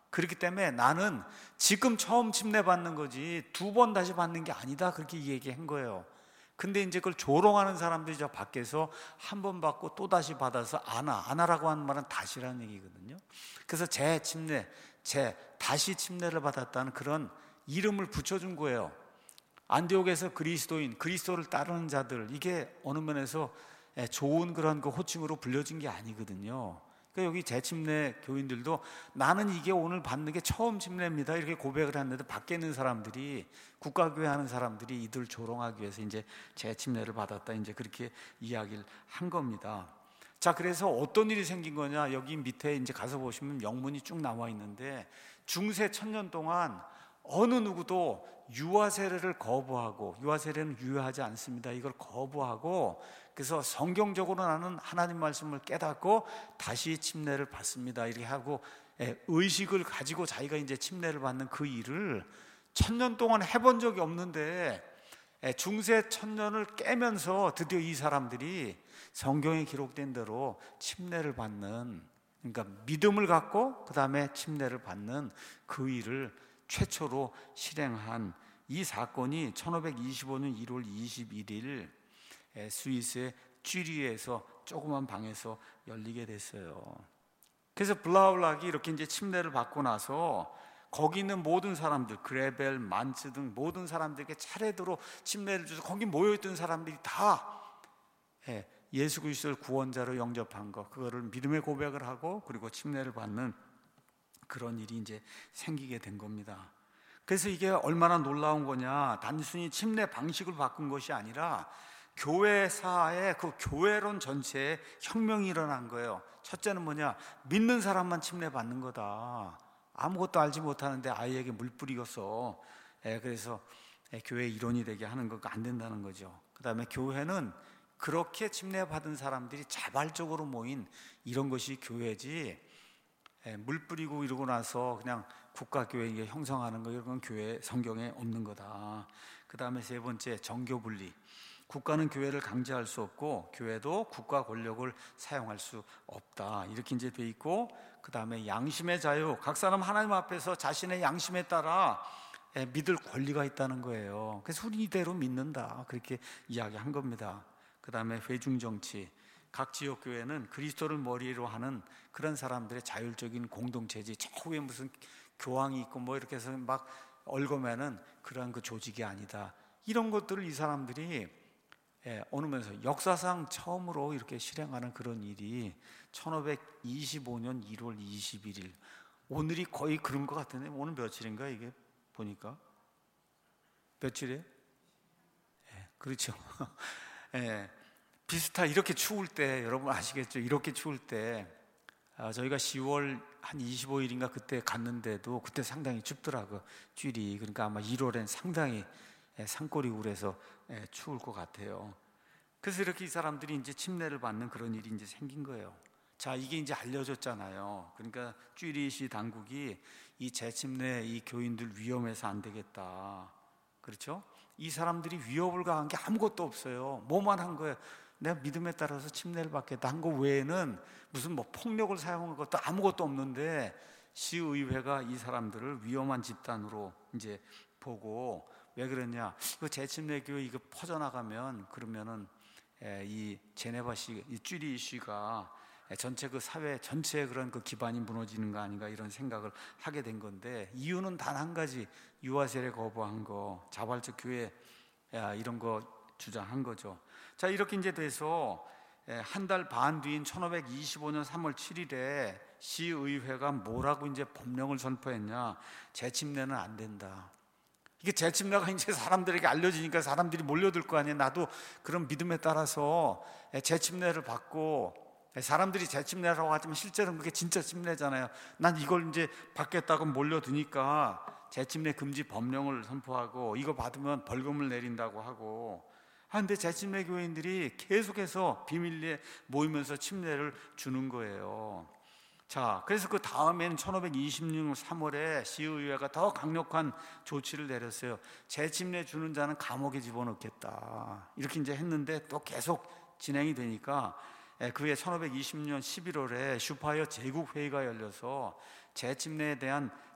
그렇기 때문에 나는 지금 처음 침례 받는 거지 두 번 다시 받는 게 아니다, 그렇게 얘기한 거예요. 근데 이제 그걸 조롱하는 사람들이 저 밖에서 한 번 받고 또 다시 받아서 안아, 안아라고 하는 말은 다시라는 얘기거든요. 그래서 재침례, 재, 다시 침례를 받았다는 그런 이름을 붙여준 거예요. 안디옥에서 그리스도인, 그리스도를 따르는 자들, 이게 어느 면에서 좋은 그런 그 호칭으로 불려진 게 아니거든요. 그러니까 여기 재침례 교인들도 나는 이게 오늘 받는 게 처음 침례입니다, 이렇게 고백을 했는데 밖에 있는 사람들이, 국가교회 하는 사람들이 이들 조롱하기 위해서 이제 재침례를 받았다, 이제 그렇게 이야기를 한 겁니다. 자, 그래서 어떤 일이 생긴 거냐, 여기 밑에 이제 가서 보시면 영문이 쭉 나와 있는데, 중세 천년 동안 어느 누구도 유아 세례를 거부하고, 유아 세례는 유효하지 않습니다, 이걸 거부하고, 그래서 성경적으로 나는 하나님 말씀을 깨닫고 다시 침례를 받습니다, 이렇게 하고 의식을 가지고 자기가 이제 침례를 받는 그 일을 천년 동안 해본 적이 없는데, 중세 천년을 깨면서 드디어 이 사람들이 성경에 기록된 대로 침례를 받는, 그러니까 믿음을 갖고 그 다음에 침례를 받는 그 일을 최초로 실행한 이 사건이 천오백이십오 년 일월 이십일일 스위스의 쥐리히에서 조그만 방에서 열리게 됐어요. 그래서 블라울락이 이렇게 이제 침례를 받고 나서 거기 있는 모든 사람들, 그레벨, 만츠 등 모든 사람들에게 차례대로 침례를 주서 거기 모여있던 사람들이 다 예수 그리스도를 구원자로 영접한 것, 그거를 믿음의 고백을 하고 그리고 침례를 받는 그런 일이 이제 생기게 된 겁니다. 그래서 이게 얼마나 놀라운 거냐, 단순히 침례 방식을 바꾼 것이 아니라 교회사의 그 교회론 전체에 혁명이 일어난 거예요. 첫째는 뭐냐, 믿는 사람만 침례 받는 거다. 아무것도 알지 못하는데 아이에게 물 뿌리겠어. 그래서 교회 일원이 되게 하는 거 안 된다는 거죠. 그 다음에 교회는 그렇게 침례 받은 사람들이 자발적으로 모인 이런 것이 교회지, 물 뿌리고 이러고 나서 그냥 국가교회 형성하는 거, 이런 건 교회 성경에 없는 거다. 그 다음에 세 번째, 정교분리. 국가는 교회를 강제할 수 없고 교회도 국가 권력을 사용할 수 없다, 이렇게 이제 돼 있고, 그 다음에 양심의 자유, 각 사람 하나님 앞에서 자신의 양심에 따라 믿을 권리가 있다는 거예요. 그래서 우리 이대로 믿는다, 그렇게 이야기한 겁니다. 그 다음에 회중정치, 각 지역 교회는 그리스도를 머리로 하는 그런 사람들의 자율적인 공동체지, 저 위에 무슨 교황이 있고 뭐 이렇게 해서 막 얽어매는 그런 그 조직이 아니다. 이런 것들을 이 사람들이 예, 어느 면에서 역사상 처음으로 이렇게 실행하는 그런 일이 천오백이십오 년 일월 이십일일, 오늘이 거의 그런 것 같은데, 오늘 며칠인가 이게 보니까 며칠이에요? 예, 그렇죠. 예, 비슷하 이렇게 추울 때, 여러분 아시겠죠? 이렇게 추울 때 아, 저희가 시월 한 이십오 일인가 그때 갔는데도 그때 상당히 춥더라고요, 쥐리. 그러니까 아마 일월엔 상당히 산골이 우울해서 추울 것 같아요. 그래서 이렇게 이 사람들이 이제 침례를 받는 그런 일이 이제 생긴 거예요. 자, 이게 이제 알려졌잖아요. 그러니까 쥐리시 당국이 이 재침례 이 교인들 위험해서 안 되겠다, 그렇죠? 이 사람들이 위협을 가한 게 아무것도 없어요. 뭐만 한 거예요. 내가 믿음에 따라서 침례를 받겠다 한 거 외에는 무슨 뭐 폭력을 사용한 것도 아무것도 없는데, 시의회가 이 사람들을 위험한 집단으로 이제 보고, 왜 그러냐, 그 재침례 교회 이거 퍼져나가면 그러면은 이 제네바시, 이 쥐리히시가 전체 그 사회 전체의 그런 그 기반이 무너지는 거 아닌가, 이런 생각을 하게 된 건데, 이유는 단 한 가지, 유아 세례 거부한 거, 자발적 교회 이런 거 주장한 거죠. 자, 이렇게 이제 돼서 한 달 반 뒤인 천오백이십오 년 삼월 칠일에 시의회가 뭐라고 이제 법령을 선포했냐, 재침례는 안 된다. 이게 재침례가 이제 사람들에게 알려지니까 사람들이 몰려들 거 아니에요. 나도 그런 믿음에 따라서 재침례를 받고, 사람들이 재침례라고 하지만 실제로는 그게 진짜 침례잖아요. 난 이걸 이제 받겠다고 몰려드니까 재침례 금지 법령을 선포하고 이거 받으면 벌금을 내린다고 하고 하는데, 재침례 교인들이 계속해서 비밀리에 모이면서 침례를 주는 거예요. 자, 그래서 그 다음에는 천오백이십육 년 삼월에 시의회가 더 강력한 조치를 내렸어요. 재침례 주는 자는 감옥에 집어넣겠다, 이렇게 이제 했는데 또 계속 진행이 되니까 그 후에 천오백이십 년 십일월에 슈파이어 제국회의가 열려서 재침례에 대한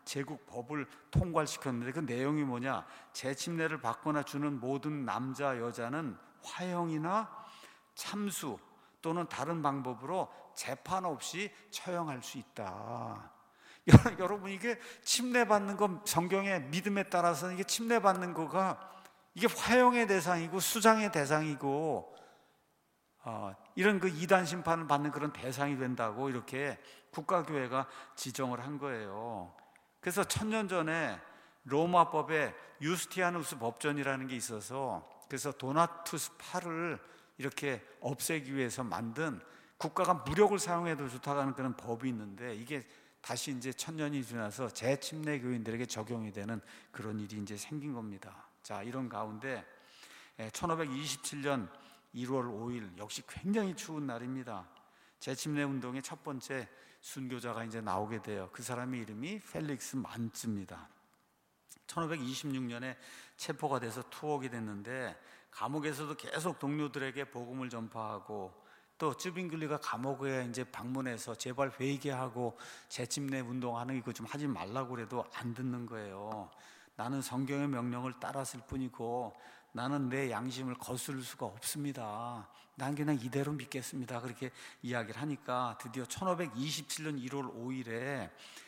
제국 법을 통과시켰는데 그 내용이 뭐냐? 재침례를 받거나 주는 모든 남자 여자는 화형이나 참수 또는 다른 방법으로 재판 없이 처형할 수 있다. 여러분, 이게 침례받는 거, 성경의 믿음에 따라서는 이게 침례받는 거가 이게 화형의 대상이고 수장의 대상이고 어, 이런 그 이단 심판을 받는 그런 대상이 된다고 이렇게 국가교회가 지정을 한 거예요. 그래서 천년 전에 로마법에 유스티아누스 법전이라는 게 있어서, 그래서 도나투스 팔을 이렇게 없애기 위해서 만든, 국가가 무력을 사용해도 좋다고 하는 그런 법이 있는데, 이게 다시 이제 천년이 지나서 재침례 교인들에게 적용이 되는 그런 일이 이제 생긴 겁니다. 자, 이런 가운데 천오백이십칠 년 일월 오일, 역시 굉장히 추운 날입니다. 재침례 운동의 첫 번째 순교자가 이제 나오게 돼요. 그 사람의 이름이 펠릭스 만츠입니다. 천오백이십육 년에 체포가 돼서 투옥이 됐는데, 감옥에서도 계속 동료들에게 복음을 전파하고, 또 쯔빙글리가 감옥에 이제 방문해서 제발 회개하고 재침례 운동하는 이거 좀 하지 말라고 그래도 안 듣는 거예요. 나는 성경의 명령을 따랐을 뿐이고 나는 내 양심을 거스를 수가 없습니다. 난 그냥 이대로 믿겠습니다. 그렇게 이야기를 하니까 드디어 천오백이십칠 년 일월 오일에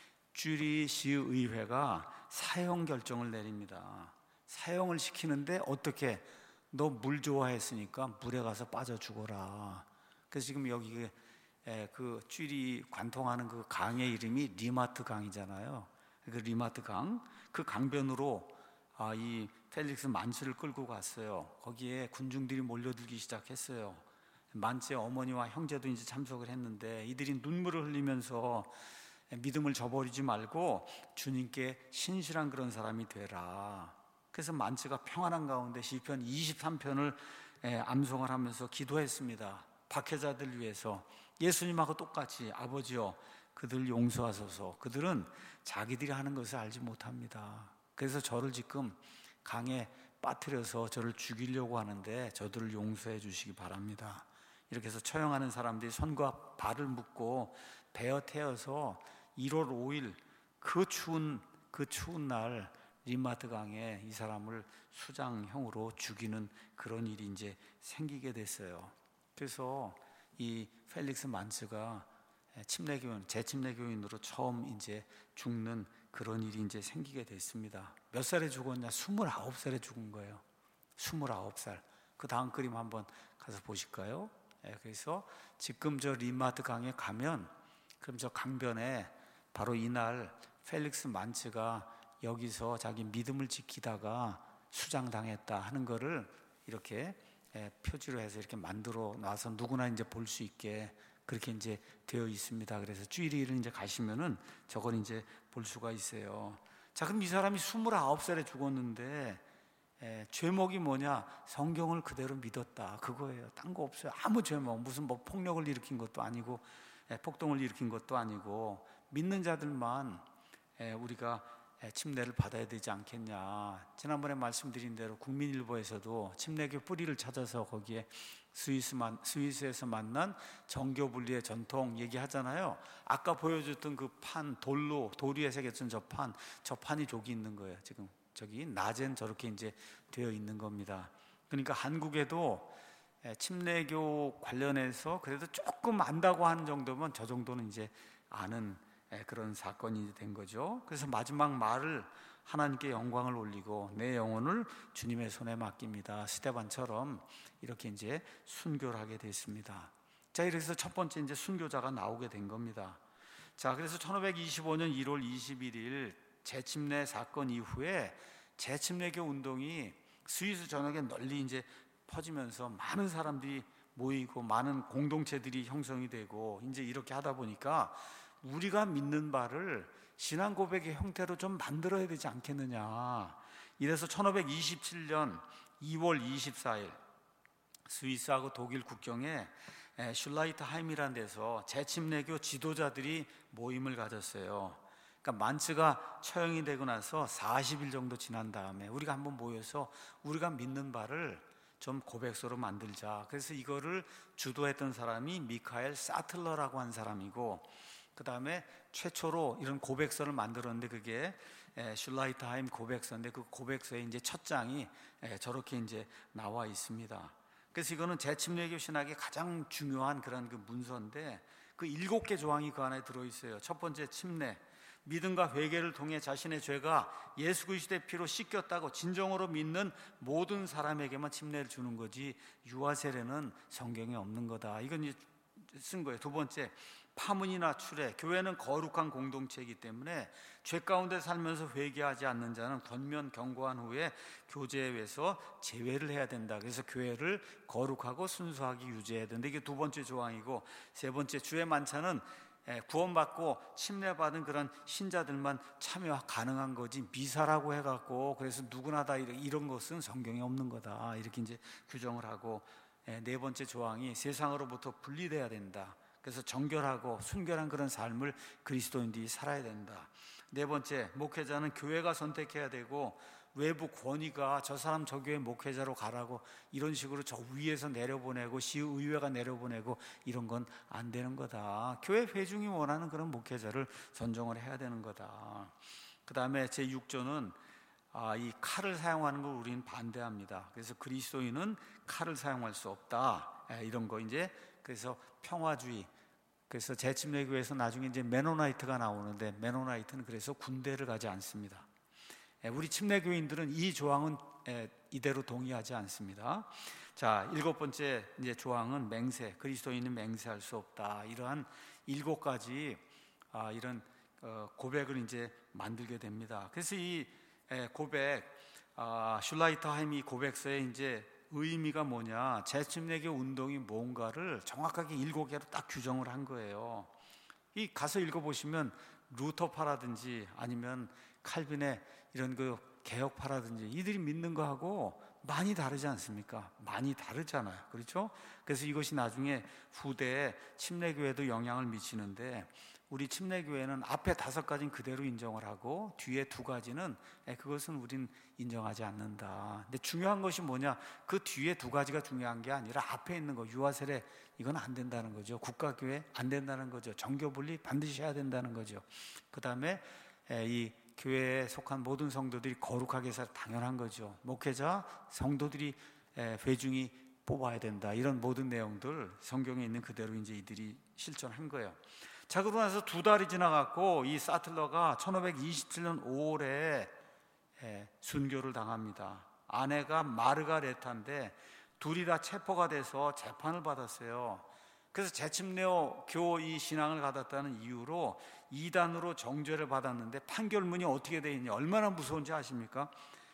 쥐리시의회가 사형 결정을 내립니다. 사형을 시키는데 어떻게? 너 물 좋아했으니까 물에 가서 빠져 죽어라. 그래서 지금 여기 그 쥐리 관통하는 그 강의 이름이 리마트 강이잖아요. 그 리마트 강, 그 강변으로 아, 이 펠릭스 만츠를 끌고 갔어요. 거기에 군중들이 몰려들기 시작했어요. 만츠의 어머니와 형제도 이제 참석을 했는데, 이들이 눈물을 흘리면서 믿음을 저버리지 말고 주님께 신실한 그런 사람이 되라. 그래서 만츠가 평안한 가운데 시편 이십삼 편을 암송을 하면서 기도했습니다. 박해자들 위해서. 예수님하고 똑같이, 아버지여 그들 용서하소서. 그들은 자기들이 하는 것을 알지 못합니다. 그래서 저를 지금 강에 빠뜨려서 저를 죽이려고 하는데 저들을 용서해 주시기 바랍니다. 이렇게 해서 처형하는 사람들이 손과 발을 묶고 베어 태워서 일월 오일 그 추운 그 추운 날 리마트 강에 이 사람을 수장형으로 죽이는 그런 일이 이제 생기게 됐어요. 그래서 이 펠릭스 만츠가 침례교인, 재침례교인으로 처음 이제 죽는 그런 일이 이제 생기게 됐습니다. 몇 살에 죽었냐? 스물아홉 살에 죽은 거예요. 스물아홉 살. 그 다음 그림 한번 가서 보실까요? 네, 그래서 지금 저 리마트 강에 가면, 그럼 저 강변에 바로 이날 펠릭스 만츠가 여기서 자기 믿음을 지키다가 수장당했다 하는 거를 이렇게 표지로 해서 이렇게 만들어 놔서 누구나 이제 볼 수 있게 그렇게 이제 되어 있습니다. 그래서 쥐리를 이제 가시면은 저걸 이제 볼 수가 있어요. 자, 그럼 이 사람이 스물아홉 살에 죽었는데 에, 죄목이 뭐냐? 성경을 그대로 믿었다. 그거예요. 딴 거 없어요. 아무 죄목, 무슨 뭐 폭력을 일으킨 것도 아니고 에, 폭동을 일으킨 것도 아니고, 믿는 자들만 에, 우리가 침례를 받아야 되지 않겠냐. 지난번에 말씀드린 대로 국민일보에서도 침례교 뿌리를 찾아서 거기에 스위스만, 스위스에서 만난 정교 분리의 전통 얘기하잖아요. 아까 보여줬던 그 판, 돌로, 돌 위에 새겨진 저 판, 저 판이 저기 있는 거예요. 지금 저기 낮엔 저렇게 이제 되어 있는 겁니다. 그러니까 한국에도 침례교 관련해서 그래도 조금 안다고 하는 정도면 저 정도는 이제 아는 그런 사건이 된 거죠. 그래서 마지막 말을 하나님께 영광을 올리고 내 영혼을 주님의 손에 맡깁니다. 스데반처럼 이렇게 이제 순교를 하게 됐습니다. 자, 그래서 첫 번째 이제 순교자가 나오게 된 겁니다. 자, 그래서 천오백이십오 년 일월 이십일일 재침례 사건 이후에 재침례교 운동이 스위스 전역에 널리 이제 퍼지면서 많은 사람들이 모이고 많은 공동체들이 형성이 되고 이제 이렇게 하다 보니까 우리가 믿는 바를 신앙 고백의 형태로 좀 만들어야 되지 않겠느냐. 이래서 천오백이십칠 년 이월 이십사일 스위스하고 독일 국경에 슐라이트하임이라는 데서 재침례교 지도자들이 모임을 가졌어요. 그러니까 만츠가 처형이 되고 나서 사십 일 정도 지난 다음에 우리가 한번 모여서 우리가 믿는 바를 좀 고백서로 만들자. 그래서 이거를 주도했던 사람이 미카엘 사틀러라고 한 사람이고, 그 다음에 최초로 이런 고백서를 만들었는데 그게 슐라이트하임 고백서인데 그 고백서의 이제 첫 장이 저렇게 이제 나와 있습니다. 그래서 이거는 재침례교 신학의 가장 중요한 그런 그 문서인데 그 일곱 개 조항이 그 안에 들어있어요. 첫 번째 침례, 믿음과 회개를 통해 자신의 죄가 예수 그리스도의 피로 씻겼다고 진정으로 믿는 모든 사람에게만 침례를 주는 거지 유아 세례는 성경에 없는 거다. 이건 이제 쓴 거예요. 두 번째, 파문이나 추례. 교회는 거룩한 공동체이기 때문에 죄 가운데 살면서 회개하지 않는 자는 권면 경고한 후에 교제에서 제외를 해야 된다. 그래서 교회를 거룩하고 순수하게 유지해야 된다. 이게 두 번째 조항이고, 세 번째, 주의 만찬은 구원받고 침례받은 그런 신자들만 참여 가능한 거지 미사라고 해갖고 그래서 누구나 다 이런 것은 성경에 없는 거다. 이렇게 이제 규정을 하고, 네 번째 조항이 세상으로부터 분리돼야 된다. 그래서 정결하고 순결한 그런 삶을 그리스도인들이 살아야 된다. 네 번째, 목회자는 교회가 선택해야 되고 외부 권위가 저 사람 저 교회 목회자로 가라고 이런 식으로 저 위에서 내려보내고 시의회가 내려보내고 이런 건 안 되는 거다. 교회 회중이 원하는 그런 목회자를 선정을 해야 되는 거다. 그 다음에 제육 조는 아, 이 칼을 사용하는 걸 우리는 반대합니다. 그래서 그리스도인은 칼을 사용할 수 없다. 이런 거 이제 그래서 평화주의. 그래서 재침례교회에서 나중에 이제 메노나이트가 나오는데 메노나이트는 그래서 군대를 가지 않습니다. 우리 침례교인들은 이 조항은 이대로 동의하지 않습니다. 자, 일곱 번째 이제 조항은 맹세. 그리스도인은 맹세할 수 없다. 이러한 일곱 가지 아, 이런 고백을 이제 만들게 됩니다. 그래서 이 고백, 아, 슐라이트하임이 고백서에 이제 의미가 뭐냐, 재침례교 운동이 뭔가를 정확하게 일곱 개로 딱 규정을 한 거예요. 이 가서 읽어보시면 루터파라든지 아니면 칼빈의 이런 그 개혁파라든지 이들이 믿는 거하고 많이 다르지 않습니까? 많이 다르잖아요. 그렇죠? 그래서 이것이 나중에 후대에 침례교회도 영향을 미치는데 우리 침례교회는 앞에 다섯 가지는 그대로 인정을 하고 뒤에 두 가지는 그것은 우린 인정하지 않는다. 근데 중요한 것이 뭐냐? 그 뒤에 두 가지가 중요한 게 아니라 앞에 있는 거, 유아세례 이건 안 된다는 거죠. 국가교회 안 된다는 거죠. 정교분리 반드시 해야 된다는 거죠. 그 다음에 이 교회에 속한 모든 성도들이 거룩하게 살아 당연한 거죠. 목회자, 성도들이 회중이 뽑아야 된다. 이런 모든 내용들 성경에 있는 그대로 이제 이들이 실천한 거예요. 자, 그러고 나서 두 달이 지나갔고 이 사틀러가 천오백이십칠 년 오월에 순교를 당합니다. 아내가 마르가레타인데 둘이 다 체포가 돼서 재판을 받았어요. 그래서 재침례교 이 신앙을 가졌다는 이유로 이단으로 정죄를 받았는데 판결문이 어떻게 되어 있냐, 얼마나 무서운지 아십니까?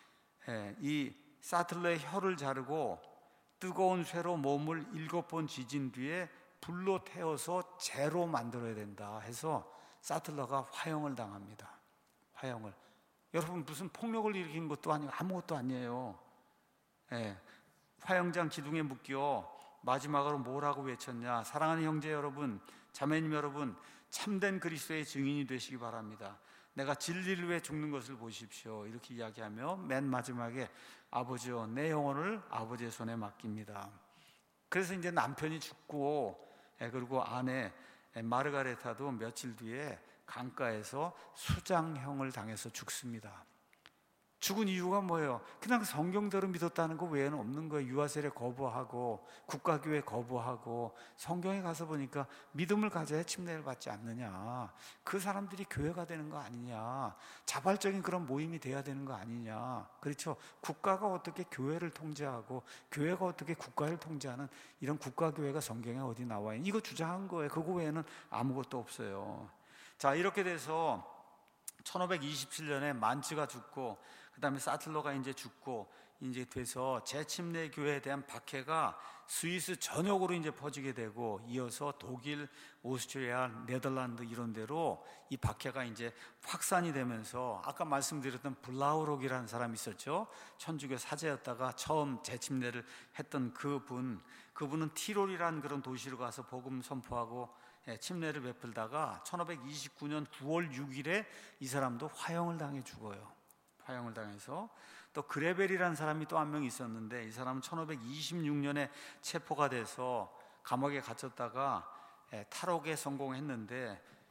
이 사틀러의 혀를 자르고 뜨거운 쇠로 몸을 일곱 번 지진 뒤에 불로 태워서 재로 만들어야 된다 해서 사틀러가 화형을 당합니다. 화형을. 여러분, 무슨 폭력을 일으킨 것도 아니고 아무것도 아니에요. 예. 화형장 기둥에 묶여 마지막으로 뭐라고 외쳤냐? 사랑하는 형제 여러분, 자매님 여러분, 참된 그리스도의 증인이 되시기 바랍니다. 내가 진리를 위해 죽는 것을 보십시오. 이렇게 이야기하며 맨 마지막에 아버지여, 내 영혼을 아버지의 손에 맡깁니다. 그래서 이제 남편이 죽고 그리고 아내 마르가레타도 며칠 뒤에 강가에서 수장형을 당해서 죽습니다. 죽은 이유가 뭐예요? 그냥 성경대로 믿었다는 거 외에는 없는 거예요. 유아세례 거부하고 국가교회 거부하고 성경에 가서 보니까 믿음을 가져야 침례를 받지 않느냐, 그 사람들이 교회가 되는 거 아니냐, 자발적인 그런 모임이 돼야 되는 거 아니냐. 그렇죠? 국가가 어떻게 교회를 통제하고 교회가 어떻게 국가를 통제하는 이런 국가교회가 성경에 어디 나와요? 이거 주장한 거예요. 그거 외에는 아무것도 없어요. 자, 이렇게 돼서 천오백이십칠 년에 만츠가 죽고 그 다음에 사틀러가 이제 죽고 이제 돼서 재침례 교회에 대한 박해가 스위스 전역으로 이제 퍼지게 되고 이어서 독일, 오스트리아, 네덜란드 이런 데로 이 박해가 이제 확산이 되면서 아까 말씀드렸던 블라우록이라는 사람이 있었죠. 천주교 사제였다가 처음 재침례를 했던 그분, 그분은 티롤이라는 그런 도시로 가서 복음 선포하고 침례를 베풀다가 천오백이십구 년 구월 육일에 이 사람도 화형을 당해 죽어요. 화형을 당해서 또 그레벨이라는 사람이 또 한 명 있었는데 이 사람은 천오백이십육 년에 체포가 돼서 감옥에 갇혔다가 탈옥에 성공했는데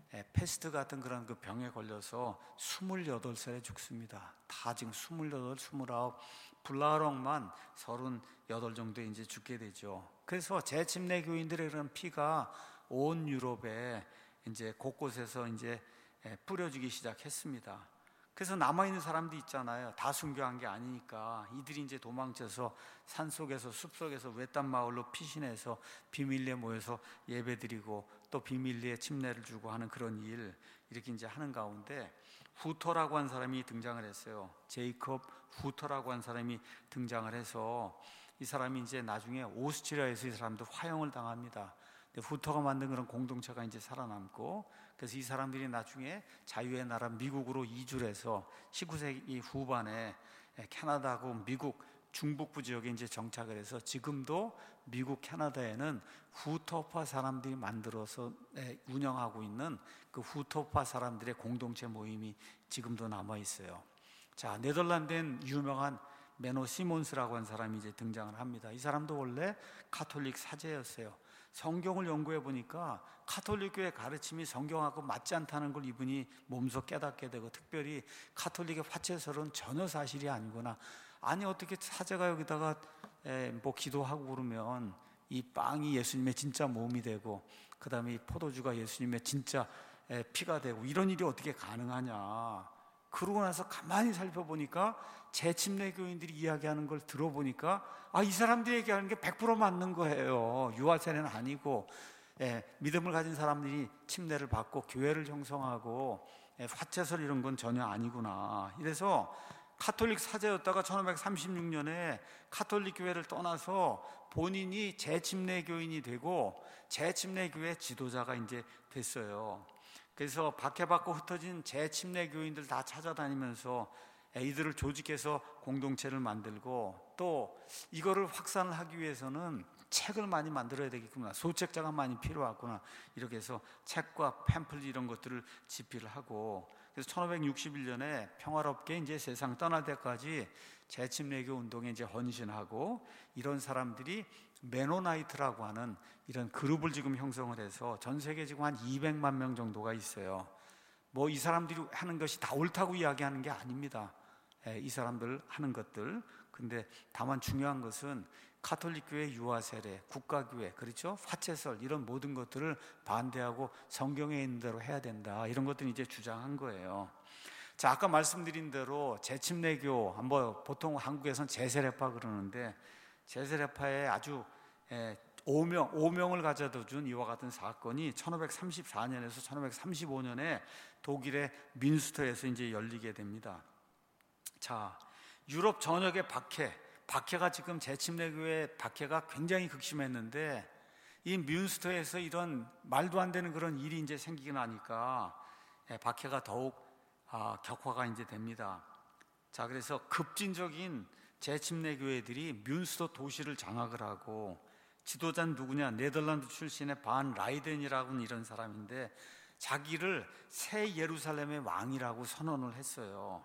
패스트 같은 그런 그 병에 걸려서 스물여덟 살에 죽습니다. 다 지금 스물여덟, 스물아홉, 블라롱만 서른여덟 정도에 이제 죽게 되죠. 그래서 재침례 교인들의 그런 피가 온 유럽에 이제 곳곳에서 이제 뿌려지기 시작했습니다. 그래서 남아있는 사람도 있잖아요. 다 순교한 게 아니니까 이들이 이제 도망쳐서 산속에서 숲속에서 외딴 마을로 피신해서 비밀리에 모여서 예배드리고 또 비밀리에 침례를 주고 하는 그런 일, 이렇게 이제 하는 가운데 후터라고 한 사람이 등장을 했어요. 제이콥 후터라고 한 사람이 등장을 해서 이 사람이 이제 나중에 오스트리아에서 이 사람도 화형을 당합니다. 후터가 만든 그런 공동체가 이제 살아남고, 그래서 이 사람들이 나중에 자유의 나라 미국으로 이주를 해서 십구 세기 후반에 캐나다하고 미국 중북부 지역에 이제 정착을 해서 지금도 미국 캐나다에는 후터파 사람들이 만들어서 운영하고 있는 그 후터파 사람들의 공동체 모임이 지금도 남아 있어요. 자, 네덜란드엔 유명한 메노 시몬스라고 하는 사람이 이제 등장을 합니다. 이 사람도 원래 가톨릭 사제였어요. 성경을 연구해 보니까 가톨릭 교회 가르침이 성경하고 맞지 않다는 걸 이분이 몸소 깨닫게 되고, 특별히 가톨릭의 화채설은 전혀 사실이 아니구나. 아니 어떻게 사제가 여기다가 에, 뭐 기도하고 그러면 이 빵이 예수님의 진짜 몸이 되고, 그 다음에 이 포도주가 예수님의 진짜 에, 피가 되고, 이런 일이 어떻게 가능하냐. 그러고 나서 가만히 살펴보니까 재침례 교인들이 이야기하는 걸 들어보니까 아, 이 사람들이 얘기하는 게 백 퍼센트 맞는 거예요. 유아세례는 아니고, 예, 믿음을 가진 사람들이 침례를 받고 교회를 형성하고, 예, 화채설 이런 건 전혀 아니구나. 이래서 가톨릭 사제였다가 천오백삼십육 년에 가톨릭 교회를 떠나서 본인이 재침례 교인이 되고 재침례 교회 지도자가 이제 됐어요. 그래서 박해받고 흩어진 재침례 교인들 다 찾아다니면서 이들을 조직해서 공동체를 만들고, 또 이거를 확산을 하기 위해서는 책을 많이 만들어야 되겠구나, 소책자가 많이 필요하구나, 이렇게 해서 책과 팸플릿 이런 것들을 집필을 하고, 그래서 천오백육십일 년에 평화롭게 이제 세상 떠날 때까지 재침례교 운동에 이제 헌신하고, 이런 사람들이 메노나이트라고 하는 이런 그룹을 지금 형성을 해서 전 세계 지금 한 이백만 명 정도가 있어요. 뭐 이 사람들이 하는 것이 다 옳다고 이야기하는 게 아닙니다. 예, 이 사람들 하는 것들. 근데 다만 중요한 것은 가톨릭 교회 유아세례, 국가교회, 그렇죠? 화채설 이런 모든 것들을 반대하고 성경에 있는 대로 해야 된다, 이런 것들을 이제 주장한 거예요. 자, 아까 말씀드린 대로 재침례교, 뭐 보통 한국에서는 제세례파 그러는데, 제세례파의 아주 예, 오명, 오명을 가져다 준 이와 같은 사건이 천오백삼십사 년에서 천오백삼십오 년에 독일의 민스터에서 이제 열리게 됩니다. 자, 유럽 전역의 박해, 박해가 지금 재침례교회 박해가 굉장히 극심했는데, 이 뮌스터에서 이런 말도 안 되는 그런 일이 이제 생기고 나니까 박해가 더욱 아, 격화가 이제 됩니다. 자, 그래서 급진적인 재침례 교회들이 뮌스터 도시를 장악을 하고, 지도자는 누구냐? 네덜란드 출신의 반 라이덴이라고는 이런 사람인데, 자기를 새 예루살렘의 왕이라고 선언을 했어요.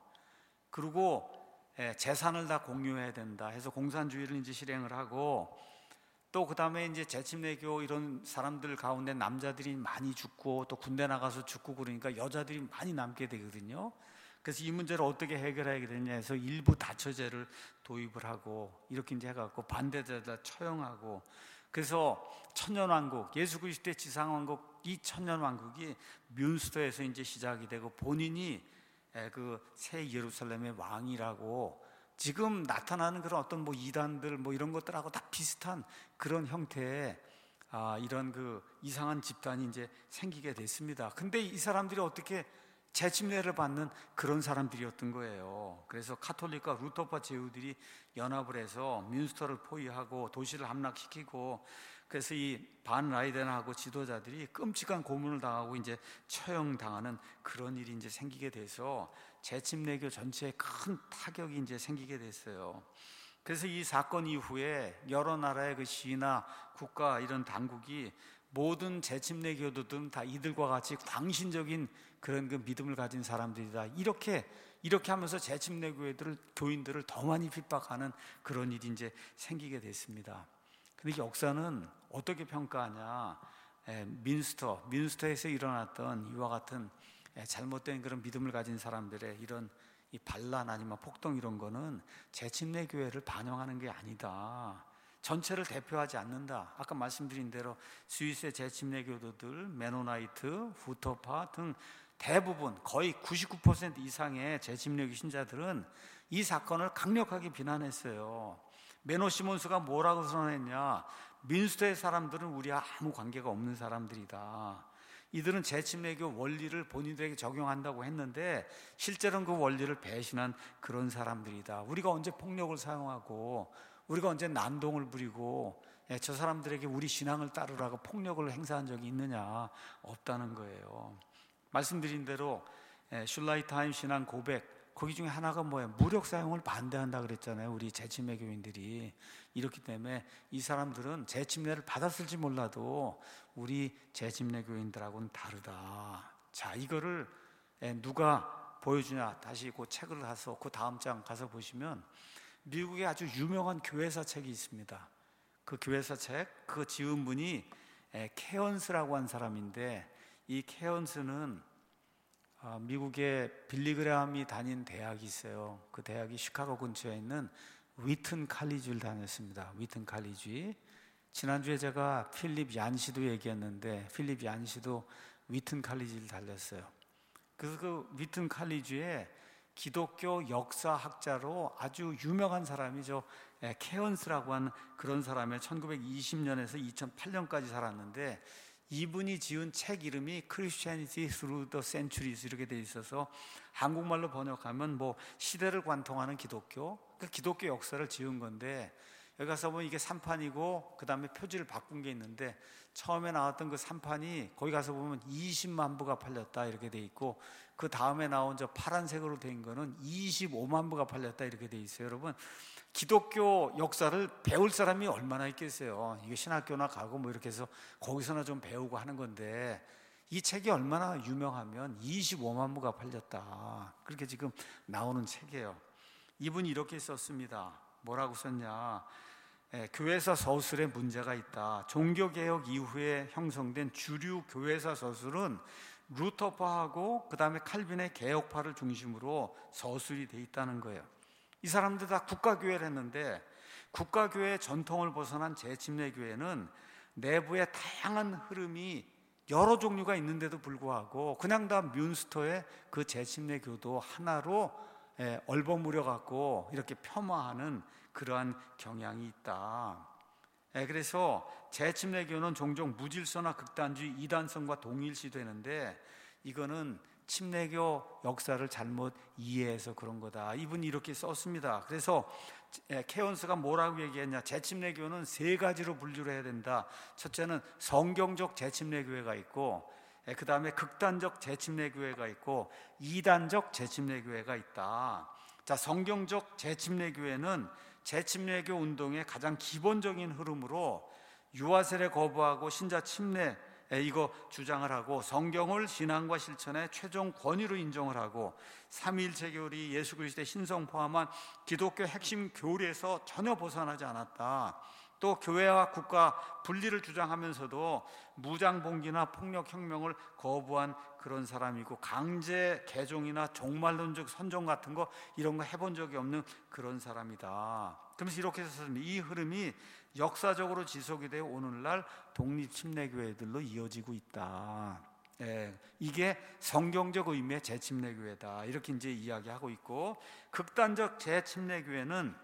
그리고 재산을 다 공유해야 된다 해서 공산주의를 이제 실행을 하고, 또 그 다음에 이제 재침례교 이런 사람들 가운데 남자들이 많이 죽고 또 군대 나가서 죽고 그러니까 여자들이 많이 남게 되거든요. 그래서 이 문제를 어떻게 해결하게 되냐 해서 일부 다처제를 도입을 하고, 이렇게 이제 해갖고 반대자들 처형하고, 그래서 천년왕국, 예수 그리스도의 지상왕국, 이 천년왕국이 뮌스터에서 이제 시작이 되고, 본인이 그 새 예루살렘의 왕이라고, 지금 나타나는 그런 어떤 뭐 이단들 뭐 이런 것들하고 다 비슷한 그런 형태의 아, 이런 그 이상한 집단이 이제 생기게 됐습니다. 근데 이 사람들이 어떻게 재침례를 받는 그런 사람들이었던 거예요. 그래서 카톨릭과 루터파 제후들이 연합을 해서 뮌스터를 포위하고 도시를 함락시키고, 그래서 이 반 라이덴하고 지도자들이 끔찍한 고문을 당하고 이제 처형당하는 그런 일이 이제 생기게 돼서 재침례교 전체에 큰 타격이 이제 생기게 됐어요. 그래서 이 사건 이후에 여러 나라의 그 시나 국가 이런 당국이 모든 재침례 교도들은 다 이들과 같이 광신적인 그런 그 믿음을 가진 사람들이다, 이렇게 이렇게 하면서 재침례 교회들을, 교인들을 더 많이 핍박하는 그런 일이 이제 생기게 됐습니다. 근데 역사는 어떻게 평가하냐? 민스터, 민스터에서 일어났던 이와 같은 잘못된 그런 믿음을 가진 사람들의 이런 이 반란 아니면 폭동 이런 거는 재침례 교회를 반영하는 게 아니다. 전체를 대표하지 않는다. 아까 말씀드린 대로 스위스의 재침례 교도들, 메노나이트, 후터파 등 대부분 거의 구십구 퍼센트 이상의 재침례 신자들은 이 사건을 강력하게 비난했어요. 메노 시몬스가 뭐라고 선언했냐? 민스터의 사람들은 우리와 아무 관계가 없는 사람들이다. 이들은 재침례교 원리를 본인들에게 적용한다고 했는데 실제로는 그 원리를 배신한 그런 사람들이다. 우리가 언제 폭력을 사용하고 우리가 언제 난동을 부리고 저 사람들에게 우리 신앙을 따르라고 폭력을 행사한 적이 있느냐? 없다는 거예요. 말씀드린 대로 슐라이타임 신앙 고백 거기 중에 하나가 뭐예요? 무력 사용을 반대한다 그랬잖아요. 우리 재침례 교인들이. 이렇기 때문에 이 사람들은 재침례를 받았을지 몰라도 우리 재침례 교인들하고는 다르다. 자, 이거를 누가 보여주냐? 다시 그 책을 가서 그 다음 장 가서 보시면 미국에 아주 유명한 교회사 책이 있습니다. 그 교회사 책, 그 지은 분이 케언스라고 한 사람인데 이 케언스는 미국의 빌리그레함이 다닌 대학이 있어요. 그 대학이 시카고 근처에 있는 위튼 칼리지를 다녔습니다. 위튼 칼리지. 지난주에 제가 필립 얀시도 얘기했는데 필립 얀시도 위튼 칼리지를 달렸어요. 그래서 그 위튼 칼리지에 기독교 역사학자로 아주 유명한 사람이죠. 케언스라고 하는 그런 사람의 천구백이십 년에서 이천팔 년까지 살았는데 이분이 지은 책 이름이 Christianity Through the Centuries 이렇게 돼 있어서 한국말로 번역하면 뭐 시대를 관통하는 기독교, 그 기독교 역사를 지은 건데 여기 가서 보면 이게 삼판이고 그 다음에 표지를 바꾼 게 있는데 처음에 나왔던 그 삼판이 거기 가서 보면 이십만 부가 팔렸다 이렇게 돼 있고 그 다음에 나온 저 파란색으로 된 거는 이십오만 부가 팔렸다 이렇게 돼 있어요. 여러분 기독교 역사를 배울 사람이 얼마나 있겠어요. 이게 신학교나 가고 뭐 이렇게 해서 거기서나 좀 배우고 하는 건데 이 책이 얼마나 유명하면 이십오만 부가 팔렸다 그렇게 지금 나오는 책이에요. 이분이 이렇게 썼습니다. 뭐라고 썼냐? 예, 교회사 서술에 문제가 있다. 종교개혁 이후에 형성된 주류 교회사 서술은 루터파하고 그 다음에 칼빈의 개혁파를 중심으로 서술이 돼 있다는 거예요. 이 사람들 다 국가교회를 했는데 국가교회의 전통을 벗어난 재침례교회는 내부에 다양한 흐름이 여러 종류가 있는데도 불구하고 그냥 다 뮌스터의 그 재침례교도 하나로 예, 얼버무려 갖고 이렇게 폄하하는 그러한 경향이 있다. 예, 그래서 재침례교는 종종 무질서나 극단주의 이단성과 동일시되는데 이거는 침례교 역사를 잘못 이해해서 그런 거다. 이분이 이렇게 썼습니다. 그래서 케언스가 뭐라고 얘기했냐? 재침례교는 세 가지로 분류를 해야 된다. 첫째는 성경적 재침례교회가 있고 그 다음에 극단적 재침례교회가 있고 이단적 재침례교회가 있다. 자, 성경적 재침례교회는 재침례교 운동의 가장 기본적인 흐름으로 유아세례 거부하고 신자 침례 이거 주장을 하고 성경을 신앙과 실천의 최종 권위로 인정을 하고 삼위일체 교리, 예수 그리스도의 신성 포함한 기독교 핵심 교리에서 전혀 벗어나지 않았다. 또 교회와 국가 분리를 주장하면서도 무장봉기나 폭력혁명을 거부한 그런 사람이고 강제 개종이나 종말론적 선종 같은 거 이런 거 해본 적이 없는 그런 사람이다. 그러면서 이렇게 해서 이 흐름이 역사적으로 지속이 되어 오늘날 독립침례교회들로 이어지고 있다. 예, 이게 성경적 의미의 재침례교회다. 이렇게 이제 이야기하고 있고 극단적 재침례교회는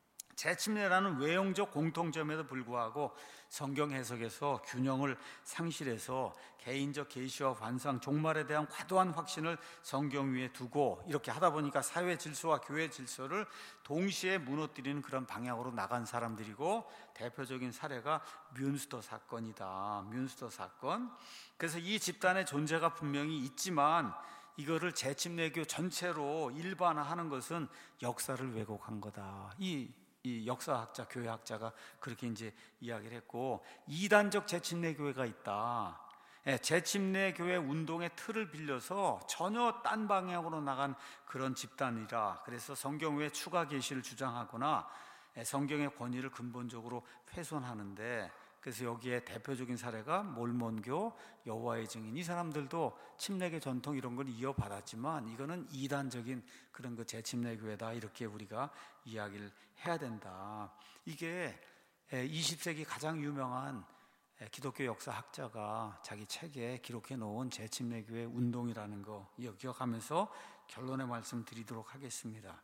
재침례라는 외형적 공통점에도 불구하고 성경 해석에서 균형을 상실해서 개인적 계시와 환상, 종말에 대한 과도한 확신을 성경 위에 두고 이렇게 하다 보니까 사회 질서와 교회 질서를 동시에 무너뜨리는 그런 방향으로 나간 사람들이고 대표적인 사례가 뮌스터 사건이다. 뮌스터 사건. 그래서 이 집단의 존재가 분명히 있지만 이거를 재침례교 전체로 일반화하는 것은 역사를 왜곡한 거다. 이 이 역사학자, 교회학자가 그렇게 이제 이야기를 했고 이단적 재침례교회가 있다. 예, 재침례교회 운동의 틀을 빌려서 전혀 딴 방향으로 나간 그런 집단이라 그래서 성경 외에 추가 계시를 주장하거나 예, 성경의 권위를 근본적으로 훼손하는데 그래서 여기에 대표적인 사례가 몰몬교, 여호와의 증인, 이 사람들도 침례교 전통 이런 걸 이어받았지만 이거는 이단적인 그런 그 재침례교회다, 이렇게 우리가 이야기를 해야 된다. 이게 이십 세기 가장 유명한 기독교 역사학자가 자기 책에 기록해 놓은 재침례교회 운동이라는 거 기억하면서 결론의 말씀 드리도록 하겠습니다.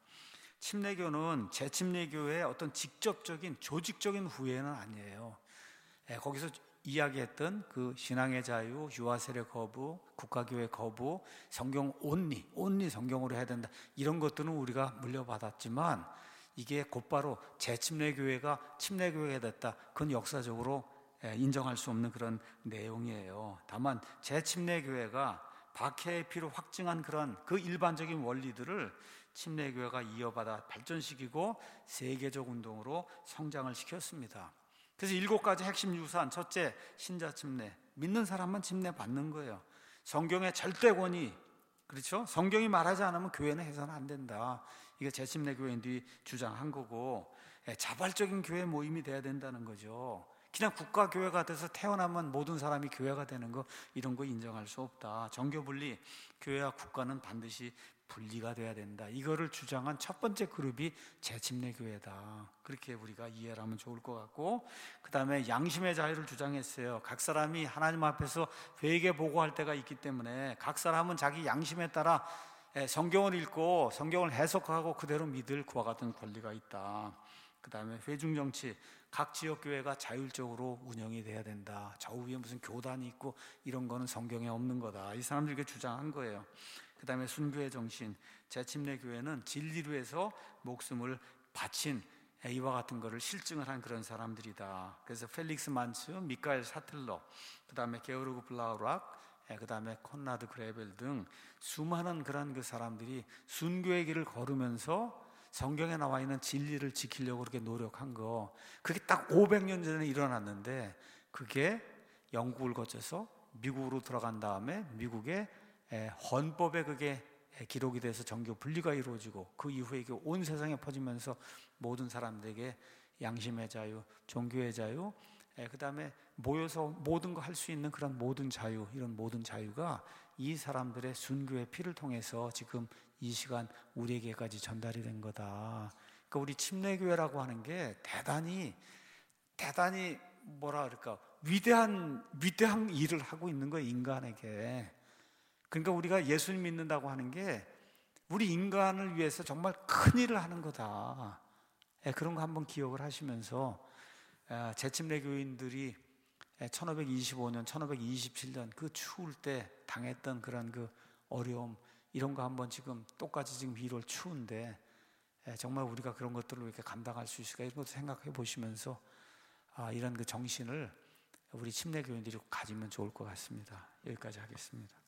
침례교는 재침례교회의 어떤 직접적인 조직적인 후예는 아니에요. 거기서 이야기했던 그 신앙의 자유, 유아 세례 거부, 국가교회 거부, 성경 온리, 온리 성경으로 해야 된다, 이런 것들은 우리가 물려받았지만 이게 곧바로 재침례교회가 침례교회가 됐다, 그건 역사적으로 인정할 수 없는 그런 내용이에요. 다만 재침례교회가 박해의 피로 확증한 그런 그 일반적인 원리들을 침례교회가 이어받아 발전시키고 세계적 운동으로 성장을 시켰습니다. 그래서 일곱 가지 핵심 유산, 첫째, 신자 침례, 믿는 사람만 침례 받는 거예요. 성경의 절대 권위, 그렇죠? 성경이 말하지 않으면 교회는 해서는 안 된다, 이게 재침례교회인들이 주장한 거고, 자발적인 교회 모임이 돼야 된다는 거죠. 그냥 국가교회가 돼서 태어나면 모든 사람이 교회가 되는 거, 이런 거 인정할 수 없다. 정교분리, 교회와 국가는 반드시 분리가 돼야 된다, 이거를 주장한 첫 번째 그룹이 재침례교회다, 그렇게 우리가 이해를 하면 좋을 것 같고, 그 다음에 양심의 자유를 주장했어요. 각 사람이 하나님 앞에서 회개 보고할 때가 있기 때문에 각 사람은 자기 양심에 따라 성경을 읽고 성경을 해석하고 그대로 믿을 그와 같은 권리가 있다. 그 다음에 회중정치, 각 지역교회가 자율적으로 운영이 돼야 된다. 저 위에 무슨 교단이 있고 이런 거는 성경에 없는 거다, 이 사람들이 주장한 거예요. 그 다음에 순교의 정신, 재침례교회는 진리로 해서 목숨을 바친 이와 같은 거를 실증을 한 그런 사람들이다. 그래서 펠릭스 만츠, 미카엘 사틀러, 그 다음에 게오르그 블라우락, 그 다음에 콘라드 그레벨 등 수많은 그런 그 사람들이 순교의 길을 걸으면서 성경에 나와 있는 진리를 지키려고 그렇게 노력한 거, 그게 딱 오백 년 전에 일어났는데 그게 영국을 거쳐서 미국으로 들어간 다음에 미국의 헌법에 그게 기록이 돼서 정교 분리가 이루어지고 그 이후에 이게 온 세상에 퍼지면서 모든 사람들에게 양심의 자유, 종교의 자유, 그 다음에 모여서 모든 거 할 수 있는 그런 모든 자유, 이런 모든 자유가 이 사람들의 순교의 피를 통해서 지금 이 시간 우리에게까지 전달이 된 거다. 그러니까 우리 침례교회라고 하는 게 대단히 대단히 뭐라 그럴까, 위대한 위대한 일을 하고 있는 거예요, 인간에게. 그러니까 우리가 예수님 믿는다고 하는 게 우리 인간을 위해서 정말 큰 일을 하는 거다. 그런 거 한번 기억을 하시면서 재침례 교인들이 천오백이십오 년, 천오백이십칠 년 그 추울 때 당했던 그런 그 어려움, 이런 거 한번 지금 똑같이 지금 일월 추운데 정말 우리가 그런 것들을 이렇게 감당할 수 있을까, 이런 것도 생각해 보시면서 이런 그 정신을 우리 침례 교인들이 가지면 좋을 것 같습니다. 여기까지 하겠습니다.